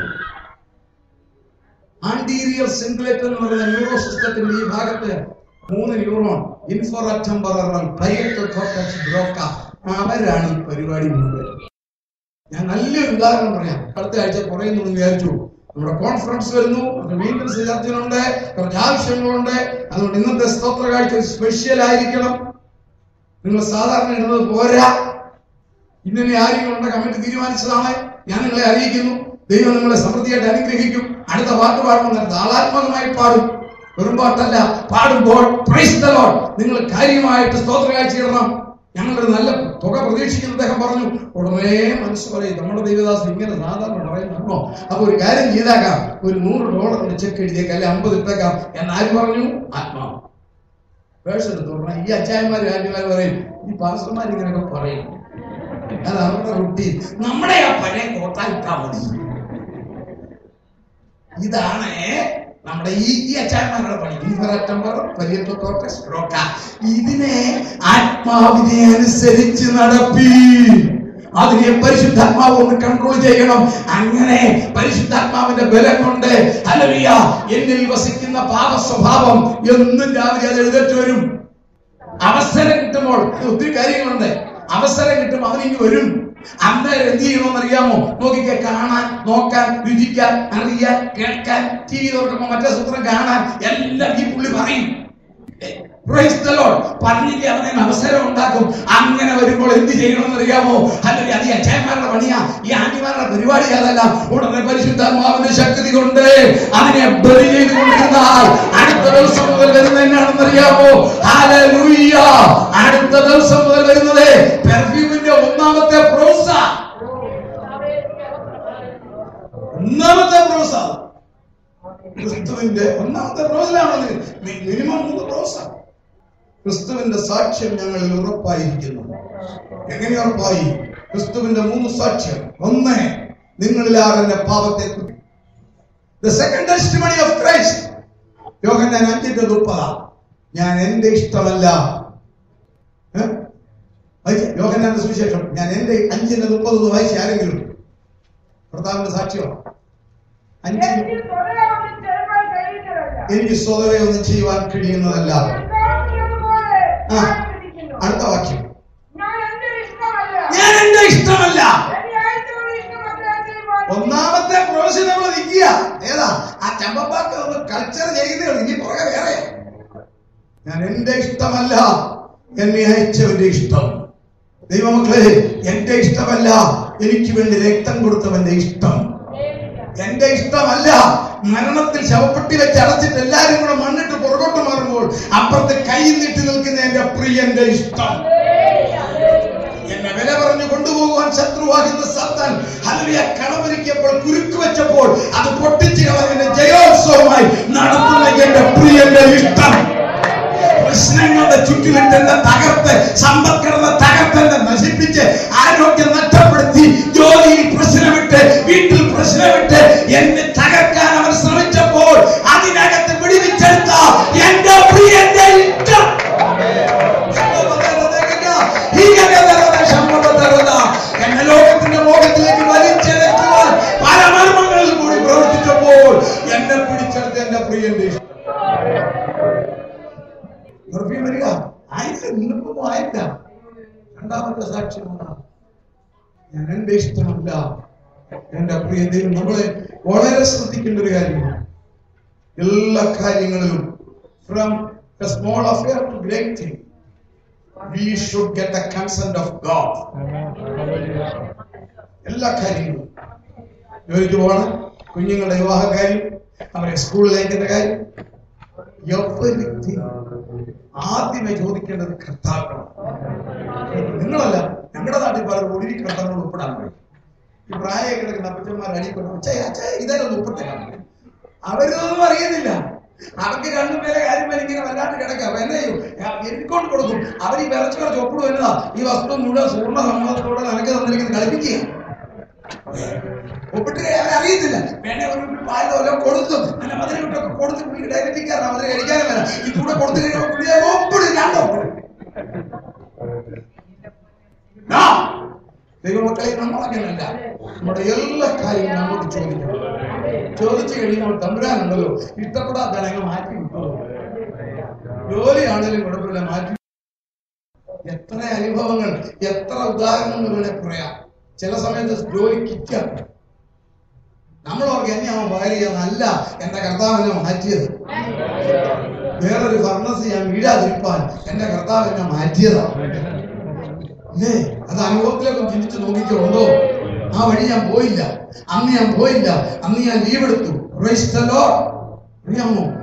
ആന്റീരിയർ സിംഗ്ലേറ്റ് എന്ന് പറയുന്ന ന്യൂറോ സിസ്റ്റത്തിന്റെ ഈ ഭാഗത്ത് 3 neuron, infratemporal, pilot cortex Broca. അവരാണ് ഈ പരിപാടി മുഴുവൻ. ഞാൻ നല്ലൊരു ഉദാഹരണം പറയാം. അടുത്ത ആഴ്ച പറയുന്നു വിചാരിച്ചു. നമ്മുടെ കോൺഫറൻസ് വരുന്നു, വീണ്ടും ചർച്ചയുണ്ട്, കുറച്ച് ആവശ്യങ്ങളുണ്ട്. അതുകൊണ്ട് ഇന്നത്തെ സ്തോത്ര കാഴ്ച സ്പെഷ്യൽ ആയിരിക്കണം. നിങ്ങൾ സാധാരണ ഇടുന്നത് പോരാ. ഇന്നലെ ആരെങ്കിലും കമ്മിറ്റി തീരുമാനിച്ചതാണ്. ഞാൻ നിങ്ങളെ അറിയിക്കുന്നു. ദൈവം നിങ്ങളെ സമൃദ്ധിയായിട്ട് അനുഗ്രഹിക്കും. അടുത്ത പാട്ട് പാടുമ്പോൾ താളാത്മകമായി പാടും. വെറുമ്പാട്ടല്ല, പാടുമ്പോൾ പ്രൈസ് ദി ലോർഡ് നിങ്ങൾ കാര്യമായിട്ട് സ്തോത്ര കാഴ്ചയിടണം. ഞങ്ങളൊരു നല്ല തുക പ്രതീക്ഷിക്കുന്ന അദ്ദേഹം പറഞ്ഞു. ഉടനെ മനസ്സ് പറയും, നമ്മുടെ ദൈവദാസ് ഇങ്ങനെ സാധാരണ പറയുന്നുണ്ടോ? അപ്പൊ ഒരു കാര്യം ചെയ്തേക്കാം, ഒരു $100 ചെക്ക് എഴുതിയേക്കാം, അല്ലെ 50 ഇട്ടേക്കാം എന്നാര് പറഞ്ഞു? ആത്മാവ്. പേഴ്സ് എടുത്തു പറഞ്ഞാൽ ഈ അച്ചായന്മാരും ആന്റിമാരും പറയും, ഈ പാസ്റ്റർമാർ ഇങ്ങനെയൊക്കെ പറയും, അത് അവരുടെ റുട്ടീൻ. നമ്മുടെ ആ പഴയ കോട്ട ഇട്ടാ മതി. ഇതാണ് നമ്മുടെ ഈ അച്ചായന്മാരുടെ പണി. ഇതിനെ ആത്മാവിനെ അനുസരിച്ച് നടപ്പി. അതിനെ പരിശുദ്ധാത്മാവ് ഒന്ന് കൺട്രോൾ ചെയ്യണം. അങ്ങനെ പരിശുദ്ധാത്മാവിന്റെ ബലം കൊണ്ട് ഹല്ലേലൂയ എന്നിൽ വസിക്കുന്ന പാപ സ്വഭാവം എന്നും രാവിലെ അത് എഴുന്നേറ്റ് വരും. അവസരം കിട്ടുമ്പോൾ ഒത്തിരി കാര്യങ്ങളുണ്ട്. അവസരം കിട്ടും അവനിങ്ങ് വരും. അന്നേരം എന്ത് ചെയ്യണമെന്ന് അറിയാമോ? നോക്കിക്ക, കാണാൻ, നോക്കാൻ, രുചിക്കാൻ, അറിയാൻ, കേൾക്കാൻ, TV തുറക്കുമ്പോ മറ്റേ സൂത്രം കാണാൻ എല്ലാം ഈ പുള്ളി പറയും. പറഞ്ഞിട്ട് അവനെ അവസരം ഉണ്ടാക്കും. അങ്ങനെ വരുമ്പോൾ എന്ത് ചെയ്യണമെന്ന് അറിയാമോ? അല്ലെങ്കിൽ അത് ഈ അച്ചായന്മാരുടെ പണിയാ, ഈ ആന്റിമാരുടെ പരിപാടി അതല്ല. ഉടനെ പരിശുദ്ധാത്മാവിന്റെ ശക്തി കൊണ്ട് അതിനെ ബലി ചെയ്തുകൊണ്ടിരുന്നാൽ അടുത്ത ദിവസം മുതൽ വരുന്നത് എന്നാണെന്ന് അറിയാമോ? ഹല്ലേലൂയ! അടുത്ത ദിവസം മുതൽ വരുന്നത് പെർഫ്യൂമിന്റെ ഒന്നാമത്തെ പ്രോസ. ക്രിസ്തുവിന്റെ ഒന്നാമത്തെ പ്രോസലാണ്. മിനിമം 3 പ്രോസ. ക്രിസ്തുവിന്റെ സാക്ഷ്യം ഞങ്ങളിൽ ഉറപ്പായിരിക്കുന്നു. എങ്ങനെ ഉറപ്പായി? ക്രിസ്തുവിന്റെ 3 സാക്ഷ്യം. 1, നിങ്ങളിൽ ആരെന്റെ പാപത്തെ. The second testimony of Christ. യോഹന്നാൻ 5:30. ഞാൻ എന്റെ ഇഷ്ടമല്ല. യോഹന്നാന്റെ സുവിശേഷം ഞാൻ എന്റെ 5:30 വായിച്ച ആരെങ്കിലും കർത്താവിന്റെ സാക്ഷ്യമാണ്. എനിക്ക് സ്വതവേ ഒന്നും ചെയ്യുവാൻ കഴിയുന്നതല്ല. അടുത്ത വാക്യം, ഞാൻ എന്റെ ഇഷ്ടമല്ല. ഒന്നാമത്തെ പ്രോസസ് നമ്മൾ നിൽക്കുക. ഏതാ? ആ ചമ്പപ്പാക്ക് ഒന്ന് കൾച്ചർ ചെയ്യുന്നേ ഉള്ളൂ. ഇനി പുറകെ വേറെ. ഞാൻ എന്റെ ഇഷ്ടമല്ല, എന്നെ അയച്ചവന്റെ ഇഷ്ടം. ദൈവമക്കളെ, എന്റെ ഇഷ്ടമല്ല, എനിക്ക് വേണ്ടി രക്തം കൊടുത്തവന്റെ ഇഷ്ടം. എന്റെ ഇഷ്ടമല്ല. മരണത്തിൽ ശവപ്പെട്ടി വെച്ച് അടച്ചിട്ട് എല്ലാരും കൂടെ മണ്ണിട്ട് പുറകോട്ട് മാറുമ്പോൾ അപ്പുറത്ത് കൈ നീട്ടി നിൽക്കുന്ന എന്റെ പ്രിയന്റെ ഇഷ്ടം. എന്നെ വില പറഞ്ഞു കൊണ്ടുപോകുവാൻ ശത്രുവാകുന്ന സാത്താൻ ഹല്ലേലൂയ കടമൊരുക്കിയപ്പോൾ, കുരുക്ക് വെച്ചപ്പോൾ അത് പൊട്ടിച്ച് കളയുന്ന ജയോത്സവമായി നടത്തുന്ന എന്റെ പ്രിയന്റെ ഇഷ്ടം. പ്രശ്നങ്ങളുടെ ചുറ്റിലിട്ടെന്നെ തകർത്ത്, സമ്പത്കടന്ന് തകർത്തെന്നെ നശിപ്പിച്ച്, ആരോഗ്യം നഷ്ടപ്പെടുത്തി, ജോലിയിൽ പ്രശ്നമിട്ട്, വീട്ടിൽ പ്രശ്നമിട്ട് എന്നെ തകർക്കാൻ അവർ ശ്രമിച്ചപ്പോൾ അതിനകത്ത് വിടുവിച്ചെടുത്ത എന്റെ പ്രിയന്റെ ഇഷ്ടം. എന്നെ ലോകത്തിന്റെ മോഹത്തിലേക്ക് വലിച്ചെടുക്കുവാൻ പല മർമ്മങ്ങളിൽ കൂടി പ്രവർത്തിച്ചപ്പോൾ എന്നെ പിടിച്ചെടുത്ത എന്റെ പ്രിയന്റെ ഇഷ്ടം. വരിക ആയിരം നിൽക്കുമ്പോ ആയില്ല. രണ്ടാമത്തെ സാക്ഷ്യമാണ്, ഞാൻ എന്റെ ഇഷ്ടമല്ല, എന്റെ പ്രിയ ദൈവം. നമ്മളെ വളരെ ശ്രദ്ധിക്കേണ്ട ഒരു കാര്യമാണ്. എല്ലാ കാര്യങ്ങളിലും from a small affair to great thing we should get the consent of God. എല്ലാ കാര്യങ്ങളും, ജോലിക്ക് പോകണം, കുഞ്ഞുങ്ങളുടെ വിവാഹ കാര്യം, അവരെ സ്കൂളിലേക്കുന്ന കാര്യം, ആദ്യമേ ചോദിക്കേണ്ടത് കർത്താവാണ്. നിങ്ങളല്ല. ഞങ്ങളുടെ നാട്ടിൽ പലരും ഒടുങ്ങി കർത്താവിനോട് ഒപ്പിടാൻ പറയും. ഈ പ്രായം കിടക്കുന്ന അപ്പച്ചന്മാർ അടിക്കൊണ്ട് ഇതൊന്നും ഒപ്പിട്ടേക്കാൻ പറയും. അവരൊന്നും അറിയുന്നില്ല. അവർക്ക് രണ്ടുപേരെ കാര്യം ഇങ്ങനെ വല്ലാണ്ട് കിടക്കാം. എന്നെ എനിക്കൊണ്ട് കൊടുക്കും. അവർ ഈ വിറച്ചു കുറച്ച് ഒപ്പിടും. എന്നതാ ഈ വസ്തു മുഴുവൻ പൂർണ്ണ സമ്മതത്തോടെ നിനക്ക് തന്നിരിക്കുന്നത് കളിപ്പിക്കുക. ഒപ്പിട്ട് അവരറിയത്തില്ല. വേണേ ഒരു പാലോ കൊടുത്തു, നല്ല മധുരട്ടൊക്കെ കൊടുത്ത് പുള്ളിക്ക് ഡയബറ്റിക്കാരനാണ്, മധുരം കഴിക്കാനും വരാം. ഇതുകൂടെ കൊടുത്തു കഴിയുമ്പോൾ പുള്ളിയെ ഒപ്പിടും. ദൈവമക്കളെ, നമ്മളങ്ങനല്ല. നമ്മുടെ എല്ലാ കാര്യങ്ങളും നമ്മോട് ചോദിക്കണം. ചോദിച്ചു കഴിയുമ്പോൾ തമ്പുരാനുണ്ടല്ലോ, ഇഷ്ടപ്പെടാത്ത അങ്ങ് മാറ്റി വിട്ടു. ജോലിയാണെങ്കിലും കുഴപ്പമില്ല, മാറ്റി. എത്ര അനുഭവങ്ങൾ, എത്ര ഉദാഹരണങ്ങൾ വേണേ പറയാം. ചില സമയത്ത് ജോലി കിറ്റാണ്. നമ്മളോർക്ക് എന്നെയാണോ ഭാര്യയെന്നല്ല എന്റെ കർത്താവിനെ മാറ്റിയത്. വേറൊരു ഫർണസ് ഞാൻ വീഴാതിരിപ്പാൻ എന്റെ കർത്താവിനെ മാറ്റിയതാണ്. അല്ലേ? അത് അനുഭവത്തിലൊക്കെ ചിന്തിച്ച് നോക്കിയിട്ടുണ്ടോ? ആ വഴി ഞാൻ പോയില്ല, അന്ന് ഞാൻ പോയില്ല, അന്ന് ഞാൻ ലീവ് എടുത്തു. അറിയാമോ?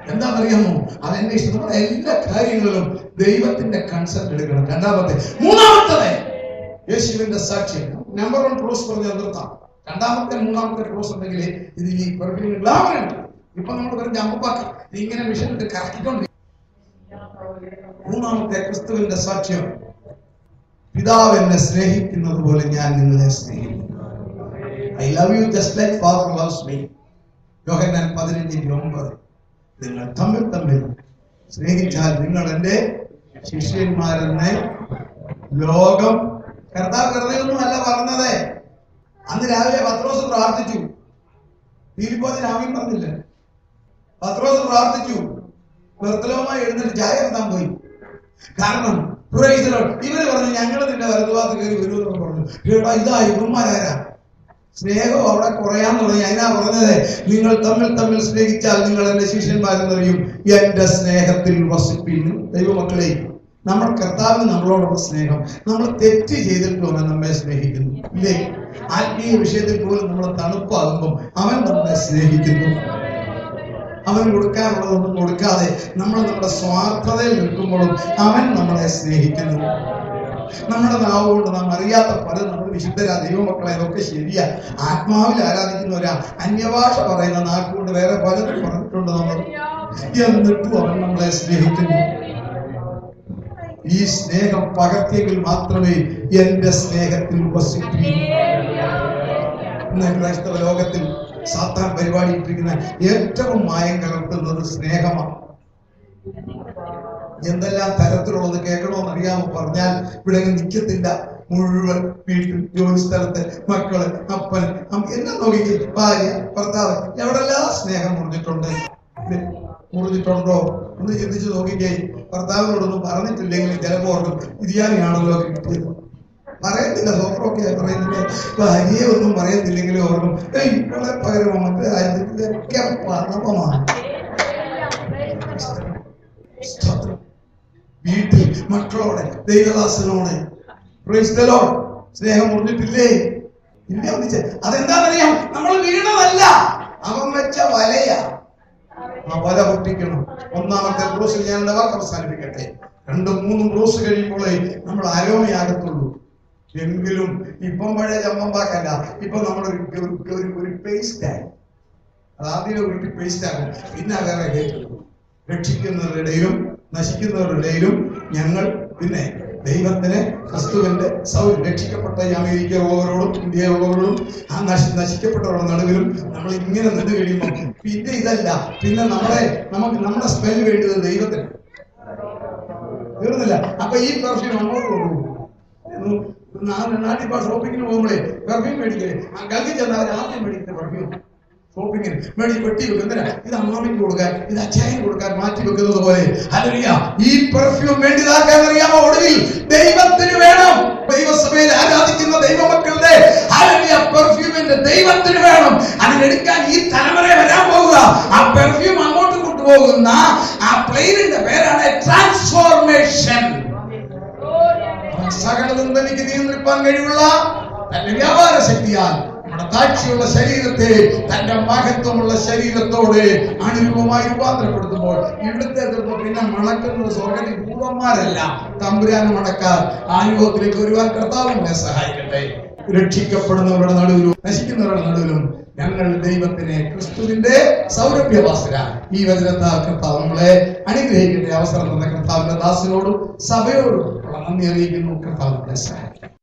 എന്താണെന്നറിയാമോ? അതെന്നെ ഇഷ്ടം. നമ്മുടെ എല്ലാ കാര്യങ്ങളിലും ദൈവത്തിന്റെ കൺസെപ്റ്റ് എടുക്കണം. മൂന്നാമത്തത് യേശുവിന്റെ സാക്ഷ്യം. നമ്പർ 1 ക്ലോസ് പറഞ്ഞ നിർത്താം. മൂന്നാമത്തെ ക്ലോസ് ഉണ്ടെങ്കിൽ ഇത് ഈ എല്ലാവരും ഇപ്പൊ നമ്മൾ പറഞ്ഞ അമ്പപ്പാക്കി ഇങ്ങനെ മിഷൻ ഇട്ട് കറക്കിക്കൊണ്ട്. മൂന്നാമത്തെ ക്രിസ്തുവിന്റെ സാക്ഷ്യം, പിതാവ് എന്നെ സ്നേഹിക്കുന്നത് പോലെ ഞാൻ നിങ്ങളെ സ്നേഹിക്കുന്നു. I love you just like Father loves me. യോഹന്നാൻ 15:9. നിങ്ങൾ തമ്മിൽ സ്നേഹിച്ചാൽ നിങ്ങൾ എന്റെ ശിഷ്യന്മാരെന്ന് ലോകം. കർത്താവ് വെറുതെയൊന്നും അല്ല പറഞ്ഞത്. അന്ന് രാവിലെ പത്രോസ് പ്രാർത്ഥിച്ചു. ഫിലിപ്പോസിന് ആമീൻ പറഞ്ഞില്ല. പത്രോസ് പ്രാർത്ഥിച്ചു. ബർത്തലോമായി എഴുന്നേറ്റ് ചായ എടുത്താൻ പോയി. കാരണം ഇവര് പറഞ്ഞു ഞങ്ങൾ നിന്റെ വലതുഭാഗത്ത് കയറി വരുമെന്ന് പറഞ്ഞു. കേട്ടോ, ഇതാ ഇവന്മാരാരാ? സ്നേഹം അവിടെ കുറയാന്ന് പറഞ്ഞു. അതിനാ പറഞ്ഞത്, നിങ്ങൾ തമ്മിൽ സ്നേഹിച്ചാൽ നിങ്ങൾ എന്റെ ശിഷ്യന്മാരെന്നറിയും, എന്റെ സ്നേഹത്തിൽ വസിപ്പിൻ. ദൈവമക്കളെ, നമ്മൾ കർത്താവിന് നമ്മളോടുള്ള സ്നേഹം, നമ്മൾ തെറ്റ് ചെയ്തിട്ട് അവൻ നമ്മെ സ്നേഹിക്കുന്നു ഇല്ലേ? ആത്മീയ വിഷയത്തിൽ പോലും നമ്മൾ തണുപ്പാകുമ്പോൾ അവൻ നമ്മളെ സ്നേഹിക്കുന്നു. അവൻ കൊടുക്കാനുള്ളതൊന്നും കൊടുക്കാതെ നമ്മൾ നമ്മുടെ സ്വാർത്ഥതയിൽ നിൽക്കുമ്പോഴും അവൻ നമ്മളെ സ്നേഹിക്കുന്നു. നമ്മുടെ നാവുകൊണ്ട് നാം അറിയാത്ത പലതും നമ്മൾ വിശുദ്ധരാ ദൈവമക്കളെ, ഇതൊക്കെ ശരിയാ. ആത്മാവിൽ ആരാധിക്കുന്നവരാ. അന്യഭാഷ പറയുന്ന നാക്കുകൊണ്ട് വേറെ പലതും പറഞ്ഞിട്ടുണ്ട് നമ്മൾ. എന്നിട്ടും അവൻ നമ്മളെ സ്നേഹിക്കുന്നു. ഈ സ്നേഹം പകർത്തിയെങ്കിൽ മാത്രമേ എന്റെ സ്നേഹത്തിൽ വസിക്കൂ. ഇന്ന് ക്രൈസ്തവ ലോകത്തിൽ സാത്താൻ പരിപാടി ഇട്ടിരിക്കുന്ന ഏറ്റവും മായം കലർത്തുന്നത് സ്നേഹമാണ്. എന്തെല്ലാം തരത്തിലുള്ളത് കേൾക്കണമെന്ന് അറിയാമോ? പറഞ്ഞാൽ ഇവിടെ നിൽക്കത്തില്ല. മുഴുവൻ വീട്ടിൽ, ജോലി സ്ഥലത്ത്, മക്കള്, അപ്പന്, എന്നെ നോക്കിക്കേ, ഭാര്യ, ഭർത്താവ്, എവിടെല്ലാം സ്നേഹം മുറിഞ്ഞിട്ടുണ്ടോ ഒന്ന് ചിന്തിച്ചു നോക്കിക്കേ. ഭർത്താവിനോടൊന്നും പറഞ്ഞിട്ടില്ലെങ്കിൽ ചിലപ്പോ ഓർക്കും ഇതിയാനെയാണല്ലോ കിട്ടിയത്. പറയത്തില്ല, സ്വപ്നമൊക്കെ പറയുന്നില്ല. ഭാര്യയെ ഒന്നും പറയത്തില്ലെങ്കിലും ഓർക്കും ഇവിടെ പകരം മറ്റൊക്കെ പാപമാണ്. വീട്ടിൽ മക്കളോടെ, ദൈവദാസനോടെ സ്നേഹം മുറിഞ്ഞിട്ടില്ലേ? ഇല്ല. ഒന്നിച്ച് അതെന്താണെന്നറിയാം? നമ്മൾ വീണതല്ല, അവൻ വെച്ച വലയാ. ആ വല പൊട്ടിക്കണം. ഒന്നാമത്തെ ക്രൂസിൽ ഞാൻ വാക്ക് അവസാനിപ്പിക്കട്ടെ. 2-3 ക്രൂസ് കഴിയുമ്പോഴേ നമ്മൾ ആരോമയാകത്തുള്ളൂ. എങ്കിലും ഇപ്പം പഴയ ചമ്മമ്പാക്കല്ല, ഇപ്പൊ നമ്മളൊരു പേസ്റ്റായി. അതാദ്യം ഒരു പേസ്റ്റ് ആകും, പിന്നെ വേറെ കേട്ടുള്ളൂ. രക്ഷിക്കുന്നവരുടെയും നശിക്കുന്നവരുടെയും ഞങ്ങൾ പിന്നെ ദൈവത്തിന് ക്രിസ്തുവിന്റെ രക്ഷിക്കപ്പെട്ട അമേരിക്കയുള്ളവരോടും ഇന്ത്യയിലുള്ളവരോടും ആ നശിക്കപ്പെട്ടവരുടെ നടുവിലും നമ്മൾ ഇങ്ങനെ നിന്ന് കഴിയുമ്പോൾ പിന്നെ ഇതല്ല, പിന്നെ നമ്മുടെ സ്മെല്ല് വേണ്ടത് ദൈവത്തിന് തീർന്നില്ല. അപ്പൊ ഈ പെർഫ്യൂം അങ്ങോട്ട് കൊണ്ടുപോകും. നാട്ടിൽ ഷോപ്പിങ്ങിന് പോകുമ്പോഴേ പെർഫ്യൂം മേടിക്കേ, ഗൾഫിൽ ചെന്നാൽ അവർ ആദ്യം മേടിക്കുന്ന പെർഫ്യൂം ഷോപ്പിങ്ങിന് വെട്ടി വെക്കുന്നില്ല. ഇത് അമ്മാമിക്ക് കൊടുക്കാൻ, ഇത് അച്ചായന് കൊടുക്കാൻ മാറ്റി വെക്കുന്നത് പോലെ ഹല്ലേലൂയ. ഈ പെർഫ്യൂം വേണ്ടിയതാക്കാൻ അറിയാമോ? ഒടുവിൽ ദൈവത്തിന് വേണം. ദൈവസഭയിൽ ആരാധിക്കുന്ന ദൈവമക്കളുടെ ഹല്ലേലൂയ പെർഫ്യൂമിന്റെ ദൈവത്തിന് വേണം. അതിനെടുക്കാൻ ഈ തലമുറ വരാൻ പോവുക. ആ പെർഫ്യൂം അങ്ങോട്ട് കൊണ്ടുപോകുന്ന ആ പ്ലെയിനിന്റെ പേരാണ് ട്രാൻസ്ഫോർമേഷൻ. സകലതും തനിക്ക് നിയന്ത്രിക്കാൻ കഴിവുള്ള തന്റെ വ്യാപാര ശക്തിയാൽ താഴ്ചയുള്ള ശരീരത്തെ തന്റെ മഹത്വമുള്ള ശരീരത്തോടെ അനുരൂപമായി രൂപാന്തരപ്പെടുത്തുമ്പോൾ ഇവിടുത്തെ പിന്നെ മണക്കുന്നത് സ്വർഗ്ഗത്തിൽ ഭൂതന്മാരല്ല, തമ്പുരാന് മണക്കാർ. അനുഭവത്തിലേക്ക് വരുവാൻ കർത്താവ് നമ്മളെ സഹായിക്കട്ടെ. രക്ഷിക്കപ്പെടുന്നവരുടെ നടുവിലും നശിക്കുന്നവരുടെ നടുവിലും ഞങ്ങൾ ദൈവത്തിനെ ക്രിസ്തുവിന്റെ സൗരഭ്യവാസന ഈ വചനത്താൽ കർത്താവ് നമ്മളെ അനുഗ്രഹിക്കട്ടെ. അവസരം തന്ന കർത്താവിന്റെ ദാസനോടും സഭയോടും നന്ദി അറിയിക്കുന്നു. കർത്താവിനെ സഹായിക്കട്ടെ.